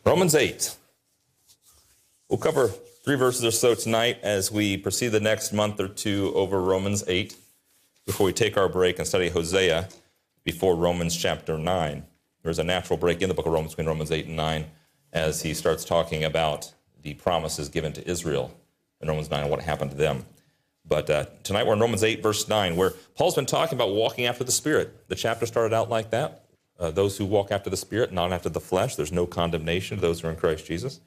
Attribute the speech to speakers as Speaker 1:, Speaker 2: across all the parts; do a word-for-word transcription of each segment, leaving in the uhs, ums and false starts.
Speaker 1: Romans eight. We'll cover three verses or so tonight as we proceed the next month or two over Romans eight before we take our break and study Hosea before Romans chapter nine. There's a natural break in the book of Romans between Romans eight and nine as he starts talking about the promises given to Israel in Romans nine and what happened to them. But uh, tonight we're in Romans eight, verse nine, where Paul's been talking about walking after the Spirit. The chapter started out like that. Uh, those who walk after the Spirit, not after the flesh. There's no condemnation to those who are in Christ Jesus.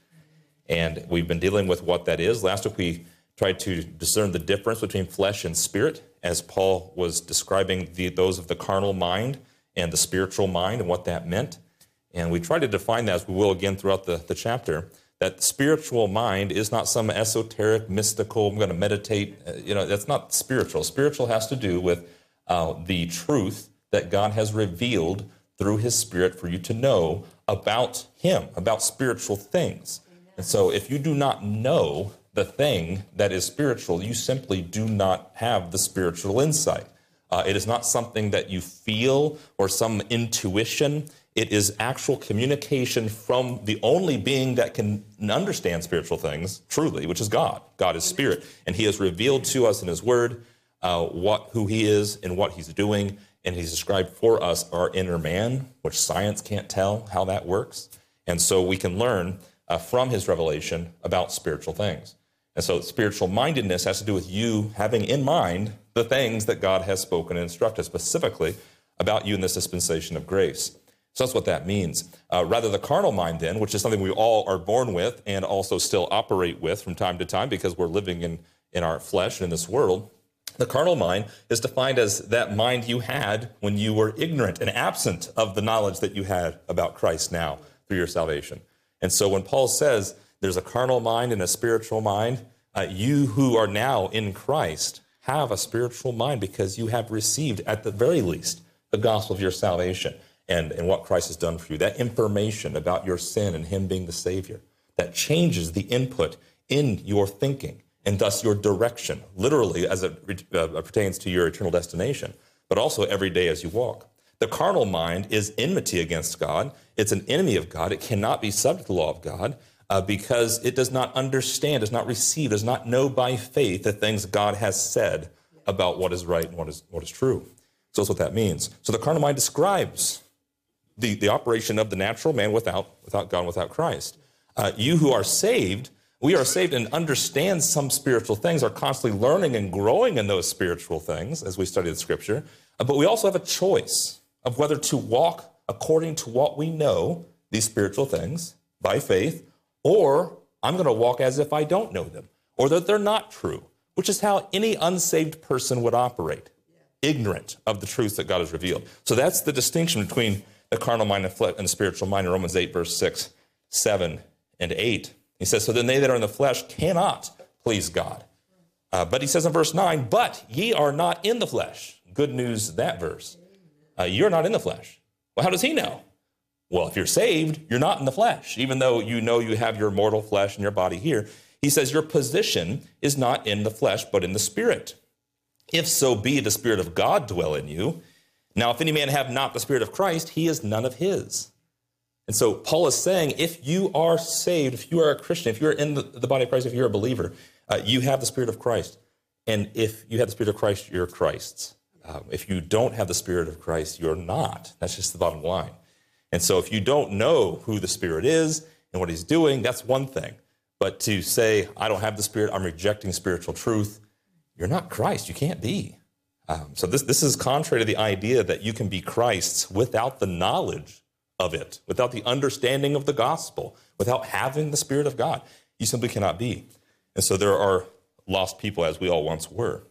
Speaker 1: And we've been dealing with what that is. Last week we tried to discern the difference between flesh and spirit as Paul was describing the, those of the carnal mind and the spiritual mind and what that meant. And we tried to define that, as we will again throughout the, the chapter, that the spiritual mind is not some esoteric, mystical, I'm going to meditate. Uh, you know, that's not spiritual. Spiritual has to do with uh, the truth that God has revealed through his Spirit for you to know about him, about spiritual things. Amen. And so if you do not know the thing that is spiritual, you simply do not have the spiritual insight. Uh, it is not something that you feel or some intuition. It is actual communication from the only being that can understand spiritual things truly, which is God. God is Spirit, and he has revealed to us in his word uh, what who he is and what he's doing. And he's described for us our inner man, which science can't tell how that works. And so we can learn uh, from his revelation about spiritual things. And so spiritual mindedness has to do with you having in mind the things that God has spoken and instructed specifically about you in this dispensation of grace. So that's what that means. Uh, rather, the carnal mind then, which is something we all are born with and also still operate with from time to time because we're living in, in our flesh and in this world. The carnal mind is defined as that mind you had when you were ignorant and absent of the knowledge that you had about Christ now through your salvation. And so when Paul says there's a carnal mind and a spiritual mind, uh, you who are now in Christ have a spiritual mind because you have received, at the very least, the gospel of your salvation and, and what Christ has done for you. That information about your sin and him being the Savior, that changes the input in your thinking, and thus your direction, literally as it uh, pertains to your eternal destination, but also every day as you walk. The carnal mind is enmity against God. It's an enemy of God. It cannot be subject to the law of God uh, because it does not understand, does not receive, does not know by faith the things God has said about what is right and what is what is true. So that's what that means. So the carnal mind describes the, the operation of the natural man without, without God and without Christ. Uh, you who are saved, we are saved and understand some spiritual things, are constantly learning and growing in those spiritual things as we study the Scripture. Uh, but we also have a choice of whether to walk according to what we know, these spiritual things, by faith, or I'm going to walk as if I don't know them, or that they're not true, which is how any unsaved person would operate, ignorant of the truths that God has revealed. So that's the distinction between the carnal mind and the spiritual mind in Romans eight, verse six, seven, and eight. He says, so then they that are in the flesh cannot please God. Uh, but he says in verse nine, but ye are not in the flesh. Good news, that verse. Uh, you're not in the flesh. Well, how does he know? Well, if you're saved, you're not in the flesh, even though you know you have your mortal flesh and your body here. He says your position is not in the flesh, but in the Spirit. If so be the Spirit of God dwell in you. Now, if any man have not the Spirit of Christ, he is none of his. And so Paul is saying, if you are saved, if you are a Christian, if you're in the, the body of Christ, if you're a believer, uh, you have the Spirit of Christ. And if you have the Spirit of Christ, you're Christ's. Uh, if you don't have the Spirit of Christ, you're not. That's just the bottom line. And so if you don't know who the Spirit is and what he's doing, that's one thing. But to say, I don't have the Spirit, I'm rejecting spiritual truth, you're not Christ. You can't be. Um, so this, this is contrary to the idea that you can be Christ's without the knowledge of it, without the understanding of the gospel, without having the Spirit of God. You simply cannot be. And so there are lost people as we all once were.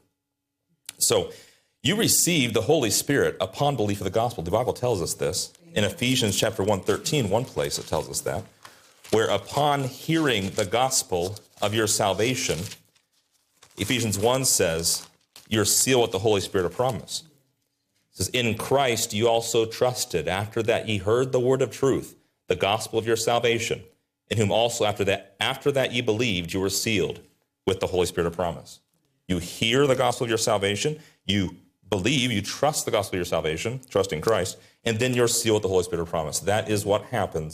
Speaker 1: So you received the Holy Spirit upon belief of the gospel. The Bible tells us this. In Ephesians chapter one thirteen, one place it tells us that, where upon hearing the gospel of your salvation, Ephesians one says, you're sealed with the Holy Spirit of promise. It says, in Christ you also trusted, after that ye heard the word of truth, the gospel of your salvation, in whom also after that, after that ye believed, you were sealed with the Holy Spirit of promise. You hear the gospel of your salvation, you believe, you trust the gospel of your salvation, trust in Christ, and then you're sealed with the Holy Spirit of promise. That is what happens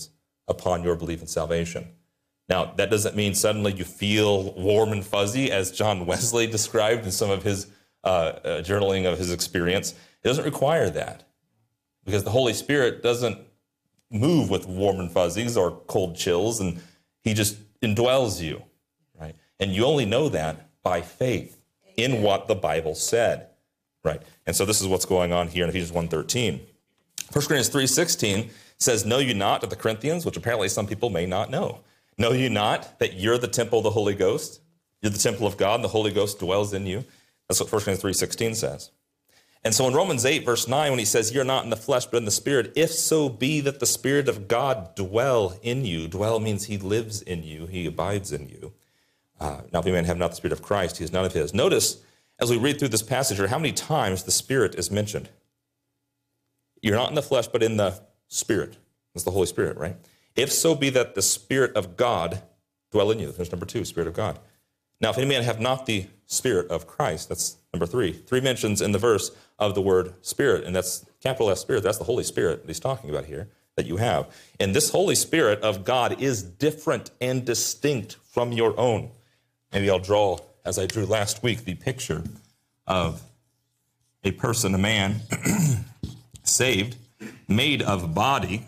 Speaker 1: upon your belief in salvation. Now, that doesn't mean suddenly you feel warm and fuzzy, as John Wesley described in some of his uh, uh, journaling of his experience. It doesn't require that, because the Holy Spirit doesn't move with warm and fuzzies or cold chills, and he just indwells you, right? And you only know that by faith in what the Bible said, right? And so this is what's going on here in Ephesians one thirteen. First Corinthians three sixteen says, know you not, to the Corinthians, which apparently some people may not know. Know you not that you're the temple of the Holy Ghost? You're the temple of God, and the Holy Ghost dwells in you. That's what First Corinthians three sixteen says. And so in Romans eight, verse nine, when he says, you're not in the flesh, but in the Spirit, if so be that the Spirit of God dwell in you. Dwell means he lives in you. He abides in you. Uh, now, if any man have not the Spirit of Christ, he is none of his. Notice, as we read through this passage here, how many times the Spirit is mentioned. You're not in the flesh, but in the Spirit. That's the Holy Spirit, right? If so be that the Spirit of God dwell in you. There's number two, Spirit of God. Now, if any man have not the Spirit of Christ, that's number three. Three mentions in the verse of the word Spirit, and that's capital S Spirit. That's the Holy Spirit that he's talking about here that you have. And this Holy Spirit of God is different and distinct from your own. Maybe I'll draw, as I drew last week, the picture of a person, a man, saved, made of body,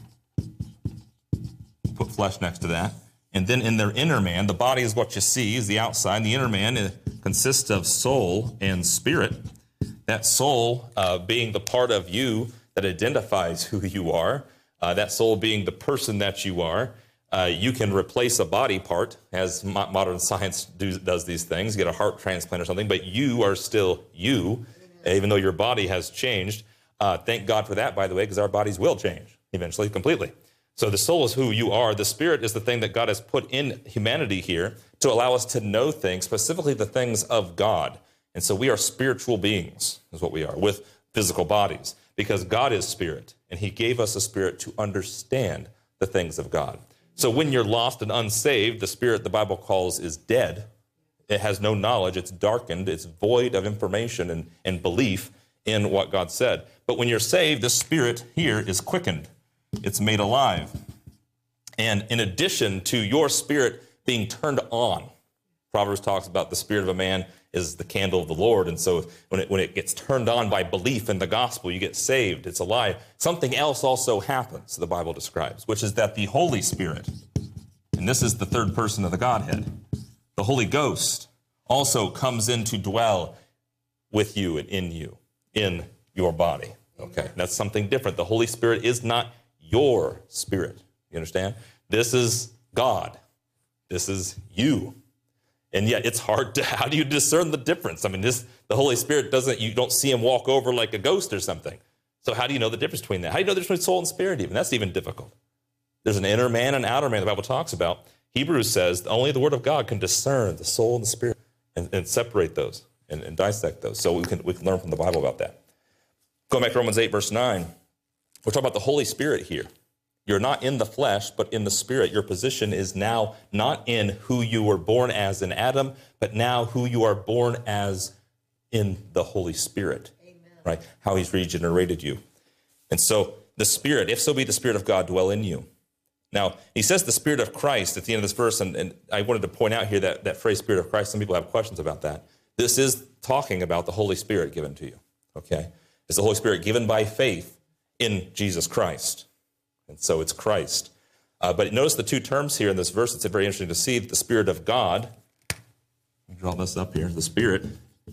Speaker 1: put flesh next to that, and then in their inner man, the body is what you see, is the outside. The inner man uh, consists of soul and spirit. That soul uh, being the part of you that identifies who you are, uh, that soul being the person that you are. Uh, you can replace a body part, as mo- modern science do, does these things, get a heart transplant or something, but you are still you, even though your body has changed. Uh, thank God for that, by the way, because our bodies will change eventually, completely. So the soul is who you are. The Spirit is the thing that God has put in humanity here to allow us to know things, specifically the things of God. And so we are spiritual beings, is what we are, with physical bodies, because God is Spirit, and he gave us a spirit to understand the things of God. So when you're lost and unsaved, the spirit the Bible calls is dead. It has no knowledge. It's darkened. It's void of information and, and belief in what God said. But when you're saved, the spirit here is quickened. It's made alive. And in addition to your spirit being turned on, Proverbs talks about the spirit of a man is the candle of the Lord. And so when it, when it gets turned on by belief in the gospel, you get saved. It's alive. Something else also happens, the Bible describes, which is that the Holy Spirit, and this is the third person of the Godhead, the Holy Ghost, also comes in to dwell with you and in you, in your body. Okay, that's something different. The Holy Spirit is not your spirit. You understand? This is God. This is you. And yet it's hard to, how do you discern the difference? I mean, this, the Holy Spirit doesn't, you don't see him walk over like a ghost or something. So how do you know the difference between that? How do you know the difference between soul and spirit even? That's even difficult. There's an inner man and outer man the Bible talks about. Hebrews says only the Word of God can discern the soul and the spirit and, and separate those and, and dissect those. So we can, we can learn from the Bible about that. Going back to Romans eight, verse nine, we're talking about the Holy Spirit here. You're not in the flesh, but in the Spirit. Your position is now not in who you were born as in Adam, but now who you are born as in the Holy Spirit. Amen. Right? How he's regenerated you. And so the Spirit, if so be the Spirit of God dwell in you. Now, he says the Spirit of Christ at the end of this verse, and, and I wanted to point out here that, that phrase Spirit of Christ, some people have questions about that. This is talking about the Holy Spirit given to you. Okay? It's the Holy Spirit given by faith in Jesus Christ. And so it's Christ. Uh, but notice the two terms here in this verse. It's very interesting to see that the Spirit of God, let me draw this up here, the Spirit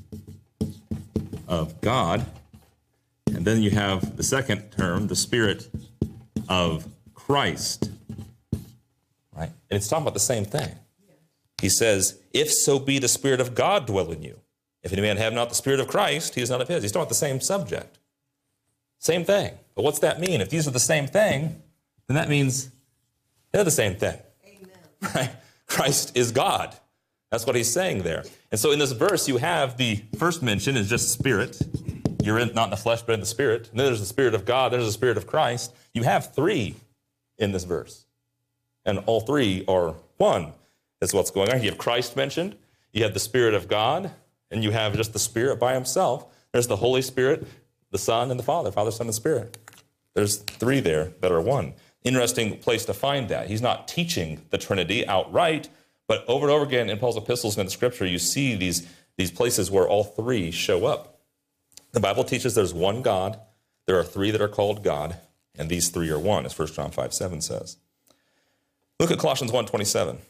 Speaker 1: of God, and then you have the second term, the Spirit of Christ. Right? And it's talking about the same thing. He says, if so be the Spirit of God dwell in you. If any man have not the Spirit of Christ, he is none of his. He's talking about the same subject. Same thing. But what's that mean? If these are the same thing, then that means they're the same thing. Amen. Right? Christ is God. That's what he's saying there. And so in this verse, you have the first mention is just spirit. You're in, not in the flesh, but in the spirit. And then there's the Spirit of God. There's the Spirit of Christ. You have three in this verse. And all three are one. That's what's going on. You have Christ mentioned. You have the Spirit of God. And you have just the Spirit by himself. There's the Holy Spirit, the Son, and the Father. Father, Son, and Spirit. There's three there that are one. Interesting place to find that. He's not teaching the Trinity outright, but over and over again in Paul's epistles and in the Scripture, you see these, these places where all three show up. The Bible teaches there's one God, there are three that are called God, and these three are one, as First John five seven says. Look at Colossians one twenty-seven.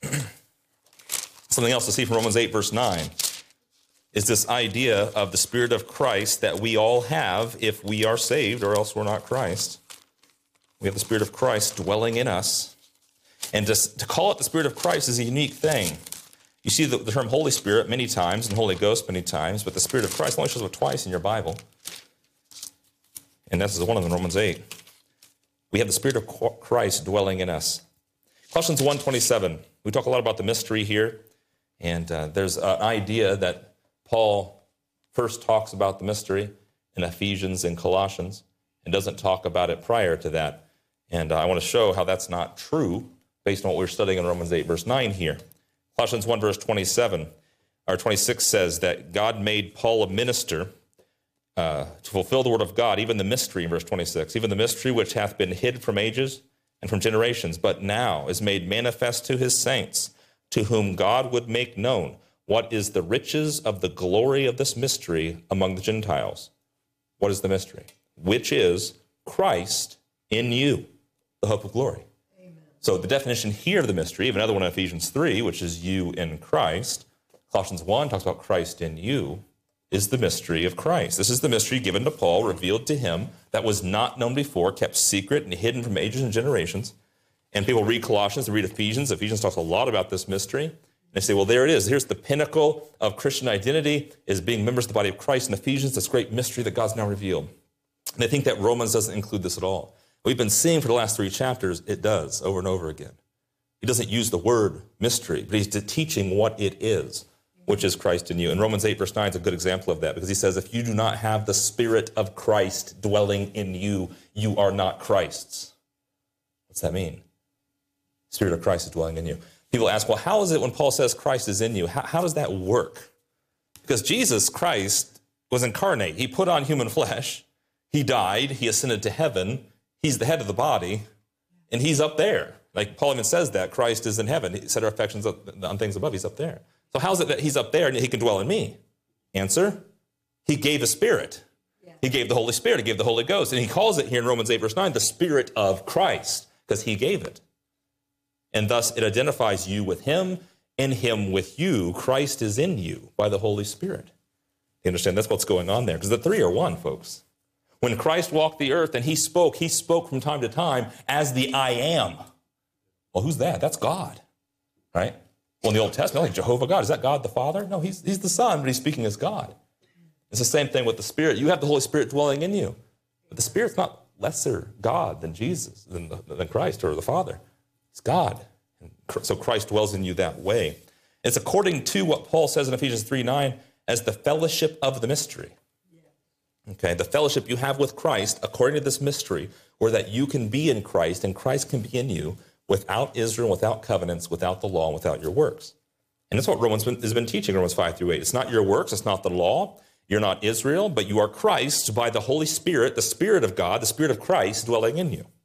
Speaker 1: Something else to see from Romans eight, verse nine, is this idea of the Spirit of Christ that we all have if we are saved, or else we're not Christ. We have the Spirit of Christ dwelling in us. And just to call it the Spirit of Christ is a unique thing. You see the, the term Holy Spirit many times and Holy Ghost many times, but the Spirit of Christ only shows up twice in your Bible. And this is one of them in Romans eight. We have the Spirit of Christ dwelling in us. Colossians one twenty-seven. We talk a lot about the mystery here. And uh, there's an idea that Paul first talks about the mystery in Ephesians and Colossians and doesn't talk about it prior to that. And uh, I want to show how that's not true based on what we're studying in Romans eight, verse nine here. Colossians one, verse twenty-seven, or twenty-six says that God made Paul a minister uh, to fulfill the word of God, even the mystery in verse twenty-six, even the mystery which hath been hid from ages and from generations, but now is made manifest to his saints, to whom God would make known what is the riches of the glory of this mystery among the Gentiles. What is the mystery? Which is Christ in you, the hope of glory. Amen. So the definition here of the mystery, of another one in Ephesians three, which is you in Christ, Colossians one talks about Christ in you, is the mystery of Christ. This is the mystery given to Paul, revealed to him, that was not known before, kept secret and hidden from ages and generations. And people read Colossians, they read Ephesians. Ephesians talks a lot about this mystery. And they say, well, there it is. Here's the pinnacle of Christian identity, is being members of the body of Christ. In Ephesians, this great mystery that God's now revealed. And I think that Romans doesn't include this at all. We've been seeing for the last three chapters, it does, over and over again. He doesn't use the word mystery, but he's teaching what it is, which is Christ in you. And Romans eight, verse nine is a good example of that, because he says, if you do not have the Spirit of Christ dwelling in you, you are not Christ's. What's that mean? Spirit of Christ is dwelling in you. People ask, well, how is it when Paul says Christ is in you? How, how does that work? Because Jesus Christ was incarnate. He put on human flesh. He died. He ascended to heaven. He's the head of the body, and he's up there. Like Paul even says that Christ is in heaven. He set our affections on things above. He's up there. So how is it that he's up there and he can dwell in me? Answer, he gave a Spirit. Yeah. He gave the Holy Spirit. He gave the Holy Ghost. And he calls it here in Romans eight, verse nine, the Spirit of Christ, because he gave it. And thus it identifies you with him and him with you. Christ is in you by the Holy Spirit. You understand? That's what's going on there, because the three are one, folks. When Christ walked the earth and he spoke, he spoke from time to time as the I am. Well, who's that? That's God, right? Well, in the Old Testament, like Jehovah God, is that God the Father? No, he's, he's the Son, but he's speaking as God. It's the same thing with the Spirit. You have the Holy Spirit dwelling in you, but the Spirit's not lesser God than Jesus, than, than Christ or the Father. It's God. And so Christ dwells in you that way. It's according to what Paul says in Ephesians three nine as the fellowship of the mystery. Okay, the fellowship you have with Christ according to this mystery, where that you can be in Christ and Christ can be in you without Israel, without covenants, without the law, and without your works. And that's what Romans has been teaching, Romans five through eight. It's not your works, it's not the law. You're not Israel, but you are Christ by the Holy Spirit, the Spirit of God, the Spirit of Christ dwelling in you.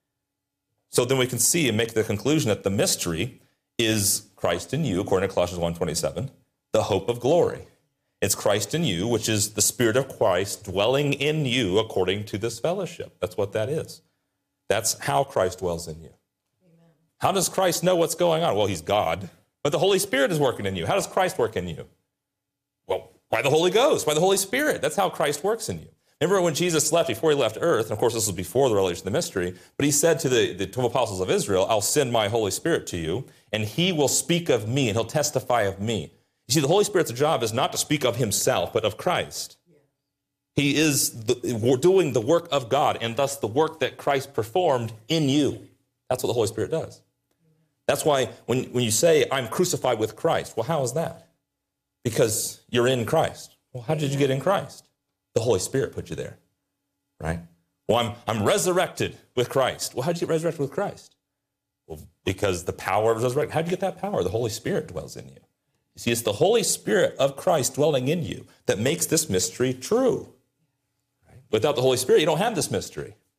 Speaker 1: So then we can see and make the conclusion that the mystery is Christ in you, according to Colossians one twenty-seven, the hope of glory. It's Christ in you, which is the Spirit of Christ dwelling in you according to this fellowship. That's what that is. That's how Christ dwells in you. Amen. How does Christ know what's going on? Well, he's God, but the Holy Spirit is working in you. How does Christ work in you? Well, by the Holy Ghost, by the Holy Spirit. That's how Christ works in you. Remember when Jesus left, before he left earth, and of course this was before the revelation of the mystery, but he said to the, the twelve apostles of Israel, I'll send my Holy Spirit to you, and he will speak of me, and he'll testify of me. You see, the Holy Spirit's job is not to speak of himself, but of Christ. He is the, doing the work of God, and thus the work that Christ performed in you. That's what the Holy Spirit does. That's why when, when you say, I'm crucified with Christ, well, how is that? Because you're in Christ. Well, how did you get in Christ? The Holy Spirit put you there, right? Well, I'm, I'm resurrected with Christ. Well, how did you get resurrected with Christ? Well, because the power of resurrection. How did you get that power? The Holy Spirit dwells in you. You see, it's the Holy Spirit of Christ dwelling in you that makes this mystery true. Right? Without the Holy Spirit, you don't have this mystery.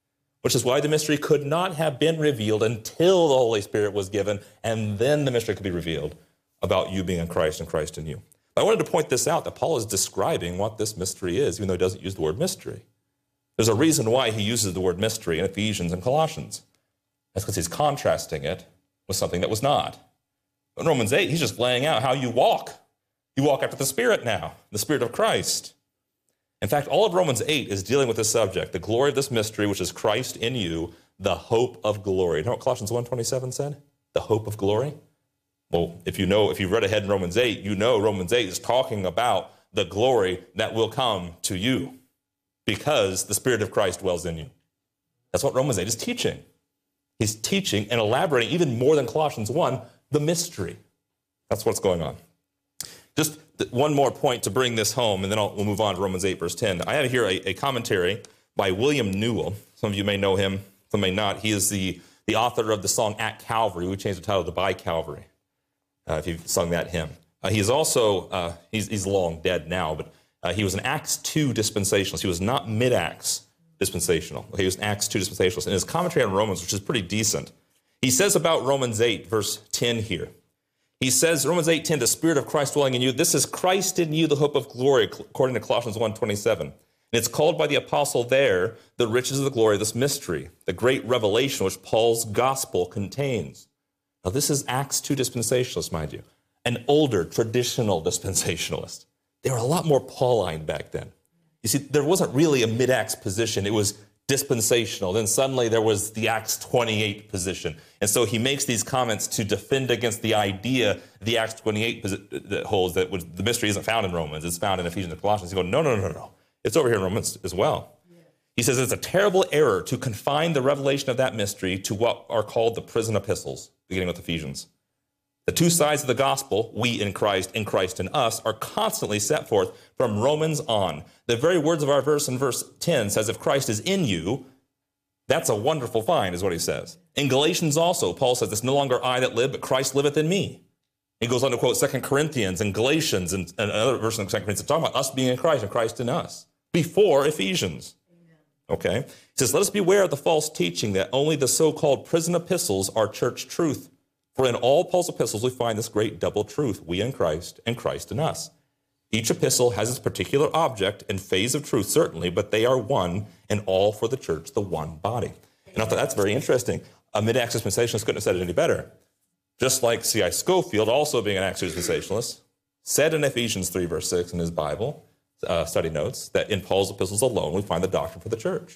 Speaker 1: which is why the mystery could not have been revealed until the Holy Spirit was given, and then the mystery could be revealed about you being in Christ and Christ in you. I wanted to point this out, that Paul is describing what this mystery is, even though he doesn't use the word mystery. There's a reason why he uses the word mystery in Ephesians and Colossians. That's because he's contrasting it with something that was not. In Romans eight, he's just laying out how you walk. You walk after the Spirit now, the Spirit of Christ. In fact, all of Romans eight is dealing with this subject, the glory of this mystery, which is Christ in you, the hope of glory. You know what Colossians one twenty-seven said? The hope of glory? Well, if you know, if you've read ahead in Romans eight, you know Romans eight is talking about the glory that will come to you because the Spirit of Christ dwells in you. That's what Romans eight is teaching. He's teaching and elaborating even more than Colossians one, the mystery. That's what's going on. Just one more point to bring this home, and then I'll, we'll move on to Romans eight, verse ten. I have here a, a commentary by William Newell. Some of you may know him, some may not. He is the, the author of the song At Calvary. We changed the title to By Calvary, uh, if you've sung that hymn. Uh, he's also, uh, he's, he's long dead now, but uh, he was an Acts two dispensationalist. He was not mid-Acts dispensational. He was an Acts two dispensationalist. And his commentary on Romans, which is pretty decent, he says about Romans eight, verse ten here, he says, Romans eight ten, the Spirit of Christ dwelling in you, this is Christ in you, the hope of glory, according to Colossians one twenty-seven. And it's called by the apostle there, the riches of the glory of this mystery, the great revelation which Paul's gospel contains. Now this is Acts two dispensationalist, mind you, an older traditional dispensationalist. They were a lot more Pauline back then. You see, there wasn't really a mid-Acts position. It was dispensational. Then suddenly there was the Acts twenty-eight position. And so he makes these comments to defend against the idea the Acts twenty-eight posi- that holds that the mystery isn't found in Romans. It's found in Ephesians and Colossians. He goes, no, no, no, no. It's over here in Romans as well. Yeah. He says it's a terrible error to confine the revelation of that mystery to what are called the prison epistles, beginning with Ephesians. The two sides of the gospel, we in Christ and Christ in us, are constantly set forth from Romans on. The very words of our verse in verse ten says, if Christ is in you, that's a wonderful find, is what he says. In Galatians also, Paul says, it's no longer I that live, but Christ liveth in me. He goes on to quote Second Corinthians and Galatians and, and another verse in Second Corinthians talking about us being in Christ and Christ in us, before Ephesians. Amen. Okay? He says, let us beware of the false teaching that only the so-called prison epistles are church truth. For in all Paul's epistles we find this great double truth, we in Christ and Christ in us. Each epistle has its particular object and phase of truth, certainly, but they are one, and all for the church, the one body. And I thought that's very interesting. A mid-Acts dispensationalist couldn't have said it any better. Just like C I Scofield, also being an Acts dispensationalist, said in Ephesians three, verse six in his Bible uh, study notes, that in Paul's epistles alone we find the doctrine for the church.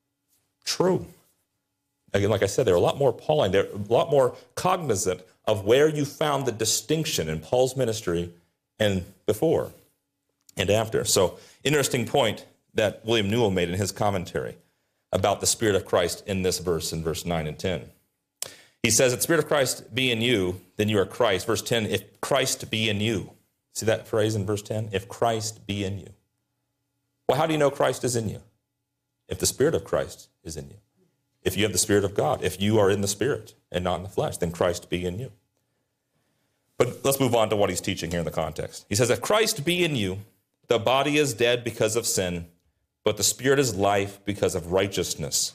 Speaker 1: True. Again, like I said, they're a lot more Pauline. They're a lot more cognizant of where you found the distinction in Paul's ministry and before and after. So, interesting point that William Newell made in his commentary about the Spirit of Christ in this verse, in verse nine and ten. He says, if the Spirit of Christ be in you, then you are Christ. Verse ten, if Christ be in you. See that phrase in verse ten? If Christ be in you. Well, how do you know Christ is in you? If the Spirit of Christ is in you. If you have the Spirit of God, if you are in the Spirit and not in the flesh, then Christ be in you. But let's move on to what he's teaching here in the context. He says, if Christ be in you, the body is dead because of sin, but the Spirit is life because of righteousness.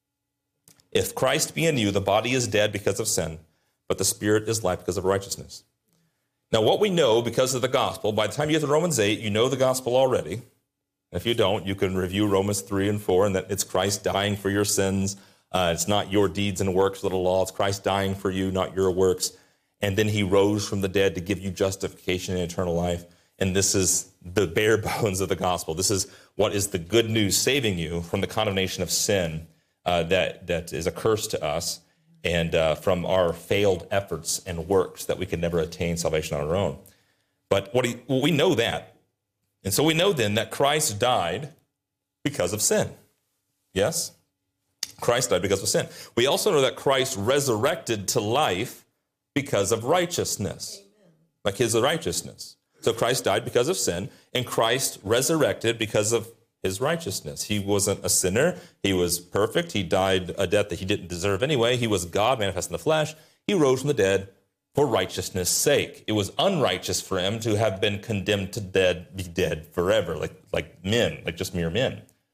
Speaker 1: If Christ be in you, the body is dead because of sin, but the Spirit is life because of righteousness. Now, what we know because of the gospel, by the time you get to Romans eight, you know the gospel already. If you don't, you can review Romans three and four, and that it's Christ dying for your sins. Uh, it's not your deeds and works of the law. It's Christ dying for you, not your works. And then he rose from the dead to give you justification and eternal life. And this is the bare bones of the gospel. This is what is the good news saving you from the condemnation of sin uh, that, that is a curse to us, and uh, from our failed efforts and works that we can never attain salvation on our own. But what he, well, we know that. And so we know then that Christ died because of sin. Yes? Christ died because of sin. We also know that Christ resurrected to life because of righteousness. Amen. Like his righteousness. So Christ died because of sin, and Christ resurrected because of his righteousness. He wasn't a sinner. He was perfect. He died a death that he didn't deserve anyway. He was God manifest in the flesh. He rose from the dead for righteousness' sake. It was unrighteous for him to have been condemned to dead, be dead forever, like, like men, like just mere men.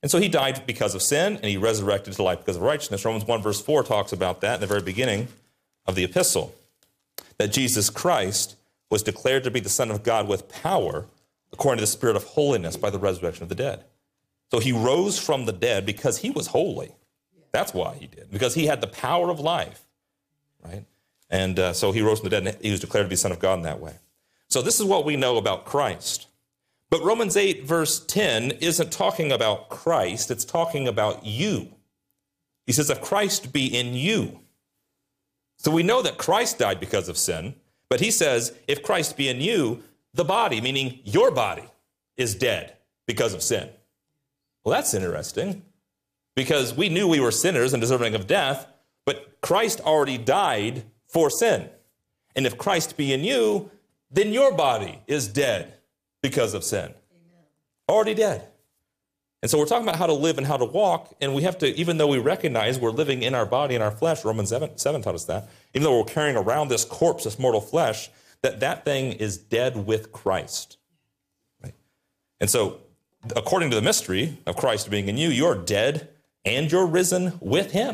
Speaker 1: And so he died because of sin, and he resurrected to life because of righteousness. Romans one verse four talks about that in the very beginning of the epistle, that Jesus Christ was declared to be the Son of God with power according to the Spirit of holiness by the resurrection of the dead. So he rose from the dead because he was holy. That's why he did, because he had the power of life, right? And uh, so he rose from the dead, and he was declared to be Son of God in that way. So this is what we know about Christ. But Romans eight verse ten isn't talking about Christ, it's talking about you. He says, if Christ be in you. So we know that Christ died because of sin, but he says, if Christ be in you, the body, meaning your body, is dead because of sin. Well, that's interesting, because we knew we were sinners and deserving of death, but Christ already died for sin. And if Christ be in you, then your body is dead because of sin. Amen. Already dead. And so we're talking about how to live and how to walk, and we have to, even though we recognize we're living in our body and our flesh, Romans seven, seven taught us that, even though we're carrying around this corpse, this mortal flesh, that that thing is dead with Christ. Right? And so, according to the mystery of Christ being in you, you're dead and you're risen with him.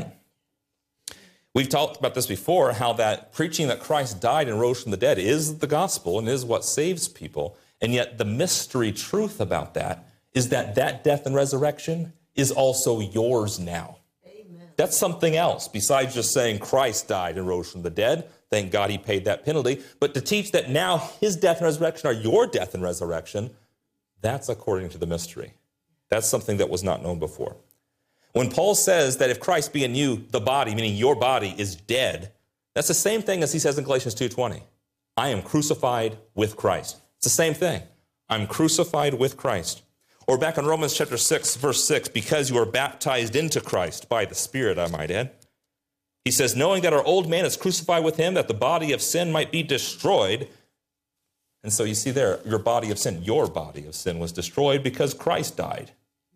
Speaker 1: We've talked about this before, how that preaching that Christ died and rose from the dead is the gospel and is what saves people. And yet the mystery truth about that is that that death and resurrection is also yours now. Amen. That's something else besides just saying Christ died and rose from the dead. Thank God he paid that penalty. But to teach that now his death and resurrection are your death and resurrection, that's according to the mystery. That's something that was not known before. When Paul says that if Christ be in you, the body, meaning your body, is dead, that's the same thing as he says in Galatians two twenty. I am crucified with Christ. It's the same thing. I'm crucified with Christ. Or back in Romans chapter six, verse six, because you are baptized into Christ by the Spirit, I might add. He says, knowing that our old man is crucified with him, that the body of sin might be destroyed. And so you see there, your body of sin, your body of sin was destroyed because Christ died.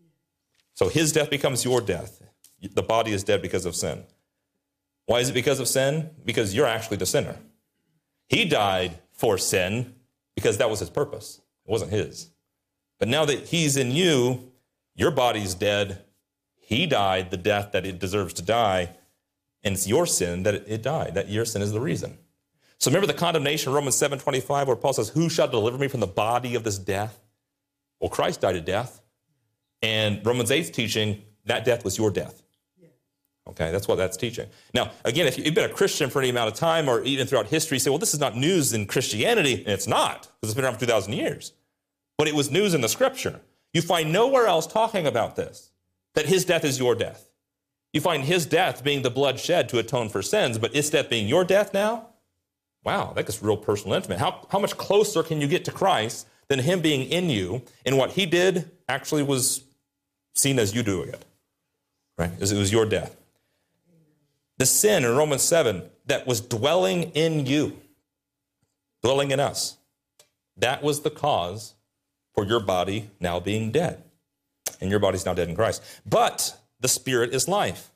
Speaker 1: So his death becomes your death. The body is dead because of sin. Why is it because of sin? Because you're actually the sinner. He died for sin because that was his purpose. It wasn't his. But now that he's in you, your body's dead. He died the death that it deserves to die. And it's your sin that it died. That your sin is the reason. So remember the condemnation in Romans seven twenty-five where Paul says, who shall deliver me from the body of this death? Well, Christ died a death. And Romans eight's teaching, that death was your death. Okay, that's what that's teaching. Now, again, if you've been a Christian for any amount of time or even throughout history, you say, well, this is not news in Christianity. And it's not, because it's been around for two thousand years. But it was news in the Scripture. You find nowhere else talking about this, that his death is your death. You find his death being the blood shed to atone for sins, but his death being your death now? Wow, that gets real personal, intimate. How, how much closer can you get to Christ than him being in you, and what he did actually was seen as you doing it, right? It was your death. The sin in Romans seven that was dwelling in you, dwelling in us, that was the cause for your body now being dead. And your body's now dead in Christ. But the Spirit is life.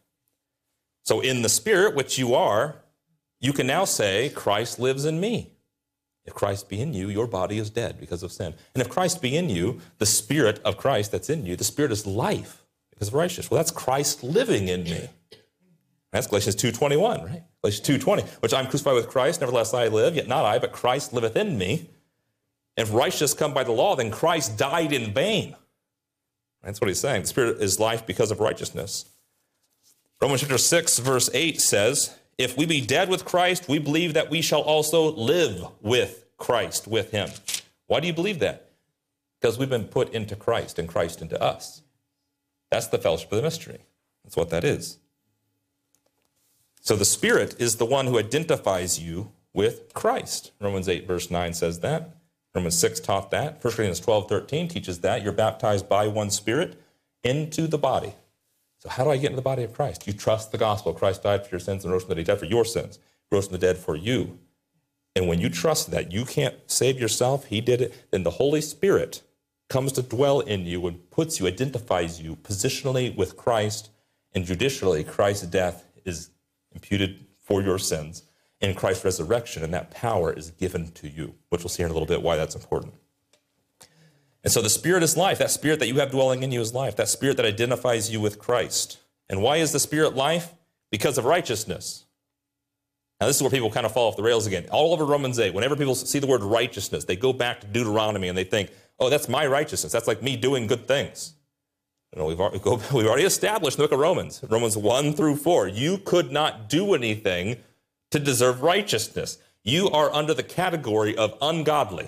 Speaker 1: So in the Spirit, which you are, you can now say, Christ lives in me. If Christ be in you, your body is dead because of sin. And if Christ be in you, the Spirit of Christ that's in you, the Spirit is life because of righteousness. Well, that's Christ living in me. That's Galatians two twenty-one, right? Galatians two twenty, which I'm crucified with Christ, nevertheless I live, yet not I, but Christ liveth in me. And if righteousness come by the law, then Christ died in vain. That's what he's saying. The Spirit is life because of righteousness. Romans chapter six, verse eight says, if we be dead with Christ, we believe that we shall also live with Christ, with him. Why do you believe that? Because we've been put into Christ and Christ into us. That's the fellowship of the mystery. That's what that is. So the Spirit is the one who identifies you with Christ. Romans eight, verse nine says that. Romans six taught that. First Corinthians twelve, thirteen teaches that. You're baptized by one Spirit into the body. So how do I get into the body of Christ? You trust the gospel. Christ died for your sins and rose from the dead. He died for your sins. He rose from the dead for you. And when you trust that, you can't save yourself. He did it. Then the Holy Spirit comes to dwell in you and puts you, identifies you positionally with Christ. And judicially, Christ's death is imputed for your sins. And Christ's resurrection, and that power is given to you, which we'll see here in a little bit why that's important. And so the Spirit is life. That Spirit that you have dwelling in you is life. That Spirit that identifies you with Christ. And why is the Spirit life? Because of righteousness. Now, this is where people kind of fall off the rails again. All over Romans eight, whenever people see the word righteousness, they go back to Deuteronomy and they think, oh, that's my righteousness. That's like me doing good things. You know, we've already, we've already established in the book of Romans, Romans one through four. You could not do anything to deserve righteousness. You are under the category of ungodly.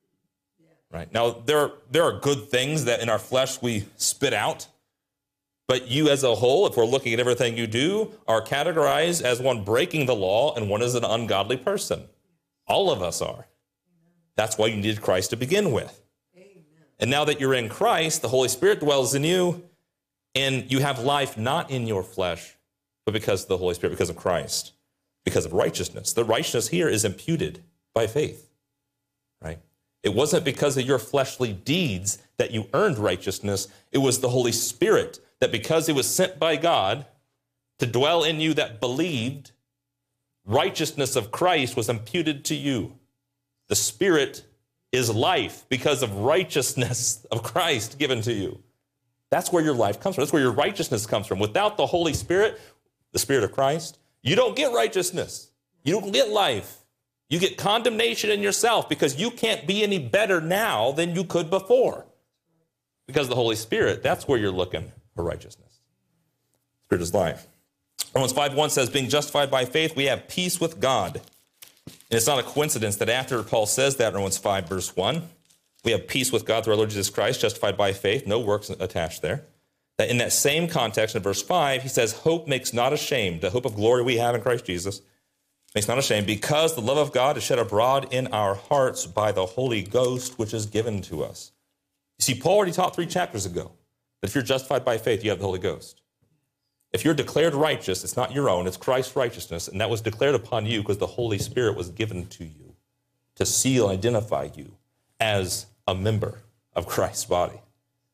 Speaker 1: Right? Now, there, there are good things that in our flesh we spit out. But you as a whole, if we're looking at everything you do, are categorized as one breaking the law and one as an ungodly person. All of us are. That's why you needed Christ to begin with. And now that you're in Christ, the Holy Spirit dwells in you, and you have life not in your flesh, but because of the Holy Spirit, because of Christ, because of righteousness. The righteousness here is imputed by faith, right? It wasn't because of your fleshly deeds that you earned righteousness. It was the Holy Spirit that, because it was sent by God to dwell in you that believed, righteousness of Christ was imputed to you. The Spirit is life because of righteousness of Christ given to you. That's where your life comes from. That's where your righteousness comes from. Without the Holy Spirit, the Spirit of Christ, you don't get righteousness. You don't get life. You get condemnation in yourself because you can't be any better now than you could before. Because the Holy Spirit, that's where you're looking for righteousness. Spirit is life. Romans five one says, being justified by faith, we have peace with God. And it's not a coincidence that after Paul says that in Romans five, verse one, we have peace with God through our Lord Jesus Christ, justified by faith, no works attached there. That in that same context, in verse five, he says, hope makes not ashamed. The hope of glory we have in Christ Jesus makes not ashamed, because the love of God is shed abroad in our hearts by the Holy Ghost, which is given to us. You see, Paul already taught three chapters ago that if you're justified by faith, you have the Holy Ghost. If you're declared righteous, it's not your own, it's Christ's righteousness, and that was declared upon you because the Holy Spirit was given to you to seal and identify you as a member of Christ's body.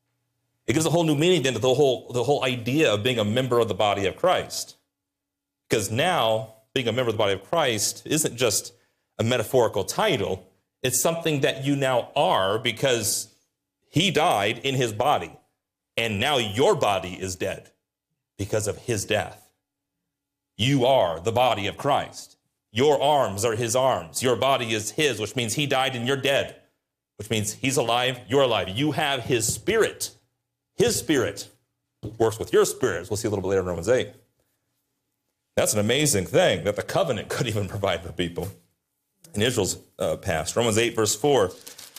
Speaker 1: It gives a whole new meaning then to the whole, the whole idea of being a member of the body of Christ. Because now, being a member of the body of Christ isn't just a metaphorical title, it's something that you now are because he died in his body, and now your body is dead because of his death. You are the body of Christ. Your arms are his arms. Your body is his, which means he died and you're dead, which means he's alive, you're alive. You have his Spirit. His Spirit works with your spirit, as we'll see a little bit later in Romans eight. That's an amazing thing that the covenant could even provide for people in Israel's uh, past. Romans eight, verse four,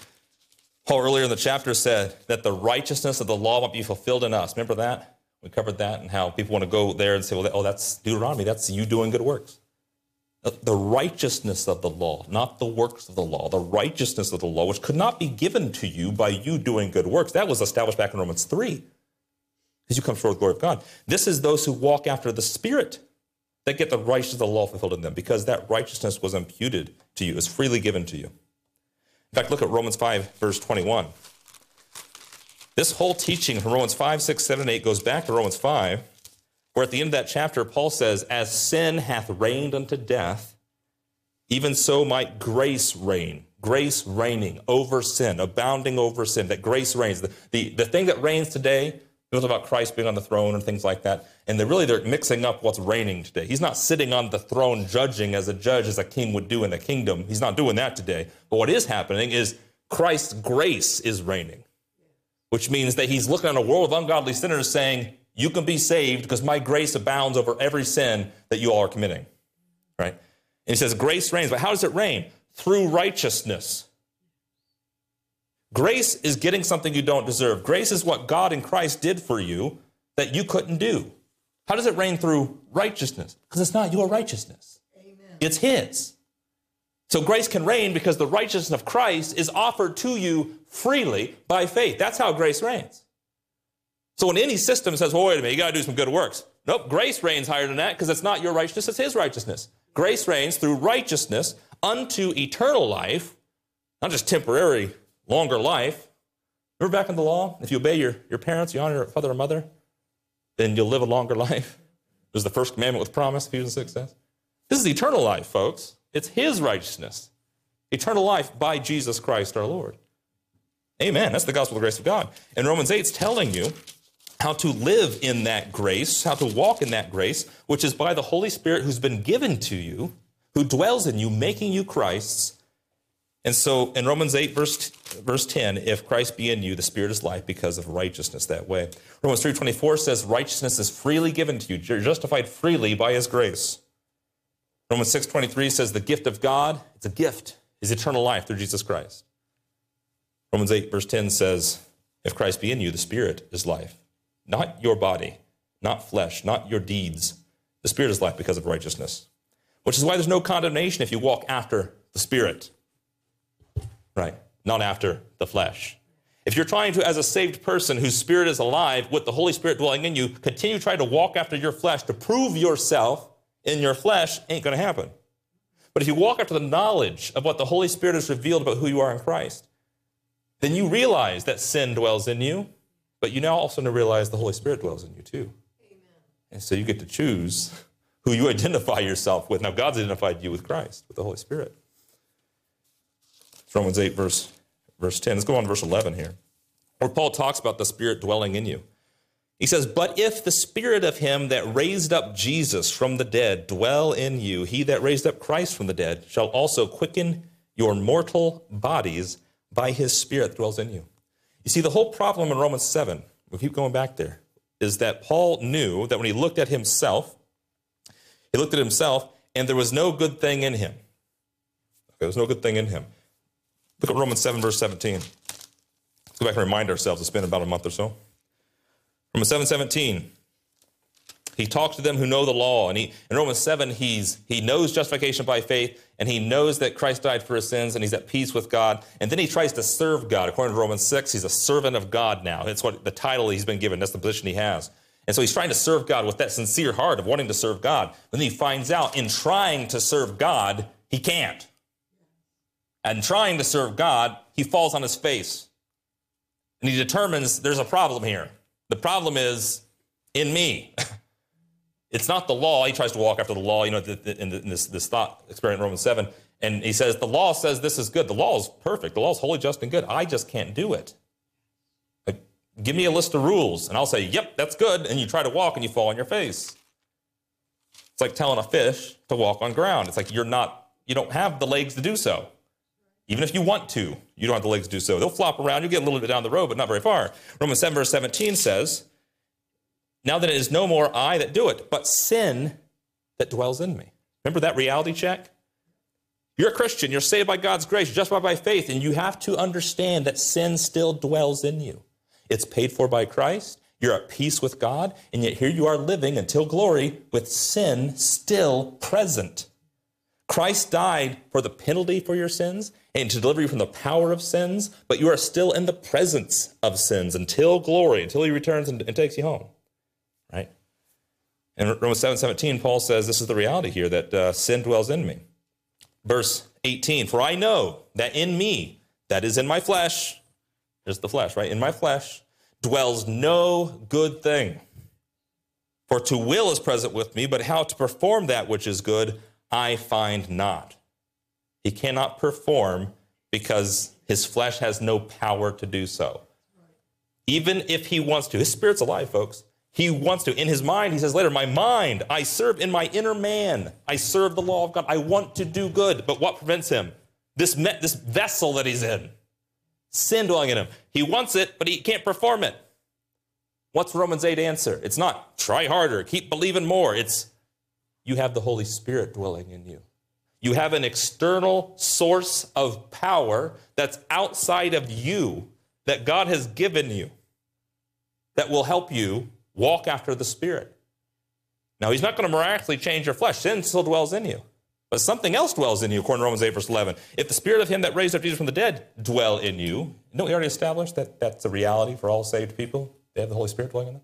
Speaker 1: Paul earlier in the chapter said that the righteousness of the law might be fulfilled in us. Remember that? We covered that and how people want to go there and say, well, oh, that's Deuteronomy. That's you doing good works. The righteousness of the law, not the works of the law, the righteousness of the law, which could not be given to you by you doing good works. That was established back in Romans three, because you come short of the glory of God. This is those who walk after the Spirit that get the righteousness of the law fulfilled in them, because that righteousness was imputed to you, is freely given to you. In fact, look at Romans five, verse twenty-one. This whole teaching from Romans five, six, seven, eight goes back to Romans five, where at the end of that chapter, Paul says, as sin hath reigned unto death, even so might grace reign. Grace reigning over sin, abounding over sin, that grace reigns. The, the, the thing that reigns today, it was about Christ being on the throne and things like that. And they're really, they're mixing up what's reigning today. He's not sitting on the throne judging as a judge, as a king would do in the kingdom. He's not doing that today. But what is happening is Christ's grace is reigning, which means that he's looking at a world of ungodly sinners saying, you can be saved because my grace abounds over every sin that you all are committing, right? And he says grace reigns, but how does it reign? Through righteousness. Grace is getting something you don't deserve. Grace is what God in Christ did for you that you couldn't do. How does it reign? Through righteousness? Because it's not your righteousness. Amen. It's his. So grace can reign because the righteousness of Christ is offered to you freely by faith. That's how grace reigns. So when any system says, well, wait a minute, you got to do some good works. Nope, grace reigns higher than that because it's not your righteousness, it's his righteousness. Grace reigns through righteousness unto eternal life, not just temporary, longer life. Remember back in the law, if you obey your, your parents, you honor your father or mother, then you'll live a longer life. It was the first commandment with promise, Ephesians six says. This is eternal life, folks. It's his righteousness. Eternal life by Jesus Christ our Lord. Amen. That's the gospel of the grace of God. And Romans eight is telling you how to live in that grace, how to walk in that grace, which is by the Holy Spirit who's been given to you, who dwells in you, making you Christ's. And so in Romans eight, verse, verse ten, if Christ be in you, the Spirit is life because of righteousness that way. Romans three twenty-four says righteousness is freely given to you. You're justified freely by his grace. Romans six twenty-three says the gift of God, it's a gift, is eternal life through Jesus Christ. Romans eight, verse ten says, if Christ be in you, the Spirit is life. Not your body, not flesh, not your deeds. The Spirit is life because of righteousness. Which is why there's no condemnation if you walk after the Spirit. Right? Not after the flesh. If you're trying to, as a saved person whose spirit is alive with the Holy Spirit dwelling in you, continue trying to walk after your flesh to prove yourself in your flesh, ain't going to happen. But if you walk after the knowledge of what the Holy Spirit has revealed about who you are in Christ, then you realize that sin dwells in you, but you now also realize the Holy Spirit dwells in you too. Amen. And so you get to choose who you identify yourself with. Now, God's identified you with Christ, with the Holy Spirit. It's Romans eight, verse, verse ten. Let's go on to verse eleven here, where Paul talks about the Spirit dwelling in you. He says, but if the Spirit of him that raised up Jesus from the dead dwell in you, he that raised up Christ from the dead shall also quicken your mortal bodies by his Spirit that dwells in you. You see, the whole problem in Romans seven, we'll keep going back there, is that Paul knew that when he looked at himself, he looked at himself, and there was no good thing in him. Okay, there was no good thing in him. Look at Romans seven, verse seventeen. Let's go back and remind ourselves. It's been about a month or so. Romans seven, seventeen. He talks to them who know the law. And he, in Romans seven, he's, he knows justification by faith, and he knows that Christ died for his sins, and he's at peace with God. And then he tries to serve God. According to Romans six, he's a servant of God now. That's what the title he's been given. That's the position he has. And so he's trying to serve God with that sincere heart of wanting to serve God. But then he finds out in trying to serve God, he can't. And trying to serve God, he falls on his face. And he determines there's a problem here. The problem is in me. It's not the law. He tries to walk after the law, you know, in this, this thought experiment in Romans seven. And he says, the law says this is good. The law is perfect. The law is holy, just, and good. I just can't do it. Like, give me a list of rules, and I'll say, yep, that's good. And you try to walk, and you fall on your face. It's like telling a fish to walk on ground. It's like you're not, you don't have the legs to do so. Even if you want to, you don't have the legs to do so. They'll flop around. You get a little bit down the road, but not very far. Romans seven, verse seventeen says, now that it is no more I that do it, but sin that dwells in me. Remember that reality check? You're a Christian. You're saved by God's grace, justified by faith, and you have to understand that sin still dwells in you. It's paid for by Christ. You're at peace with God, and yet here you are living until glory with sin still present. Christ died for the penalty for your sins and to deliver you from the power of sins, but you are still in the presence of sins until glory, until he returns and, and takes you home, right? In Romans seven seventeen, Paul says this is the reality here, that uh, sin dwells in me. Verse eighteen, for I know that in me, that is in my flesh, there's the flesh, right? In my flesh dwells no good thing. For to will is present with me, but how to perform that which is good, I find not. He cannot perform because his flesh has no power to do so. Even if he wants to. His spirit's alive, folks. He wants to. In his mind, he says later, my mind, I serve in my inner man. I serve the law of God. I want to do good. But what prevents him? This, me- this vessel that he's in. Sin dwelling in him. He wants it, but he can't perform it. What's Romans eight answer? It's not try harder, keep believing more. It's you have the Holy Spirit dwelling in you. You have an external source of power that's outside of you that God has given you that will help you walk after the Spirit. Now, he's not going to miraculously change your flesh. Sin still dwells in you. But something else dwells in you, according to Romans eight, verse eleven. If the Spirit of him that raised up Jesus from the dead dwell in you, don't we already establish that that's a reality for all saved people? They have the Holy Spirit dwelling in them.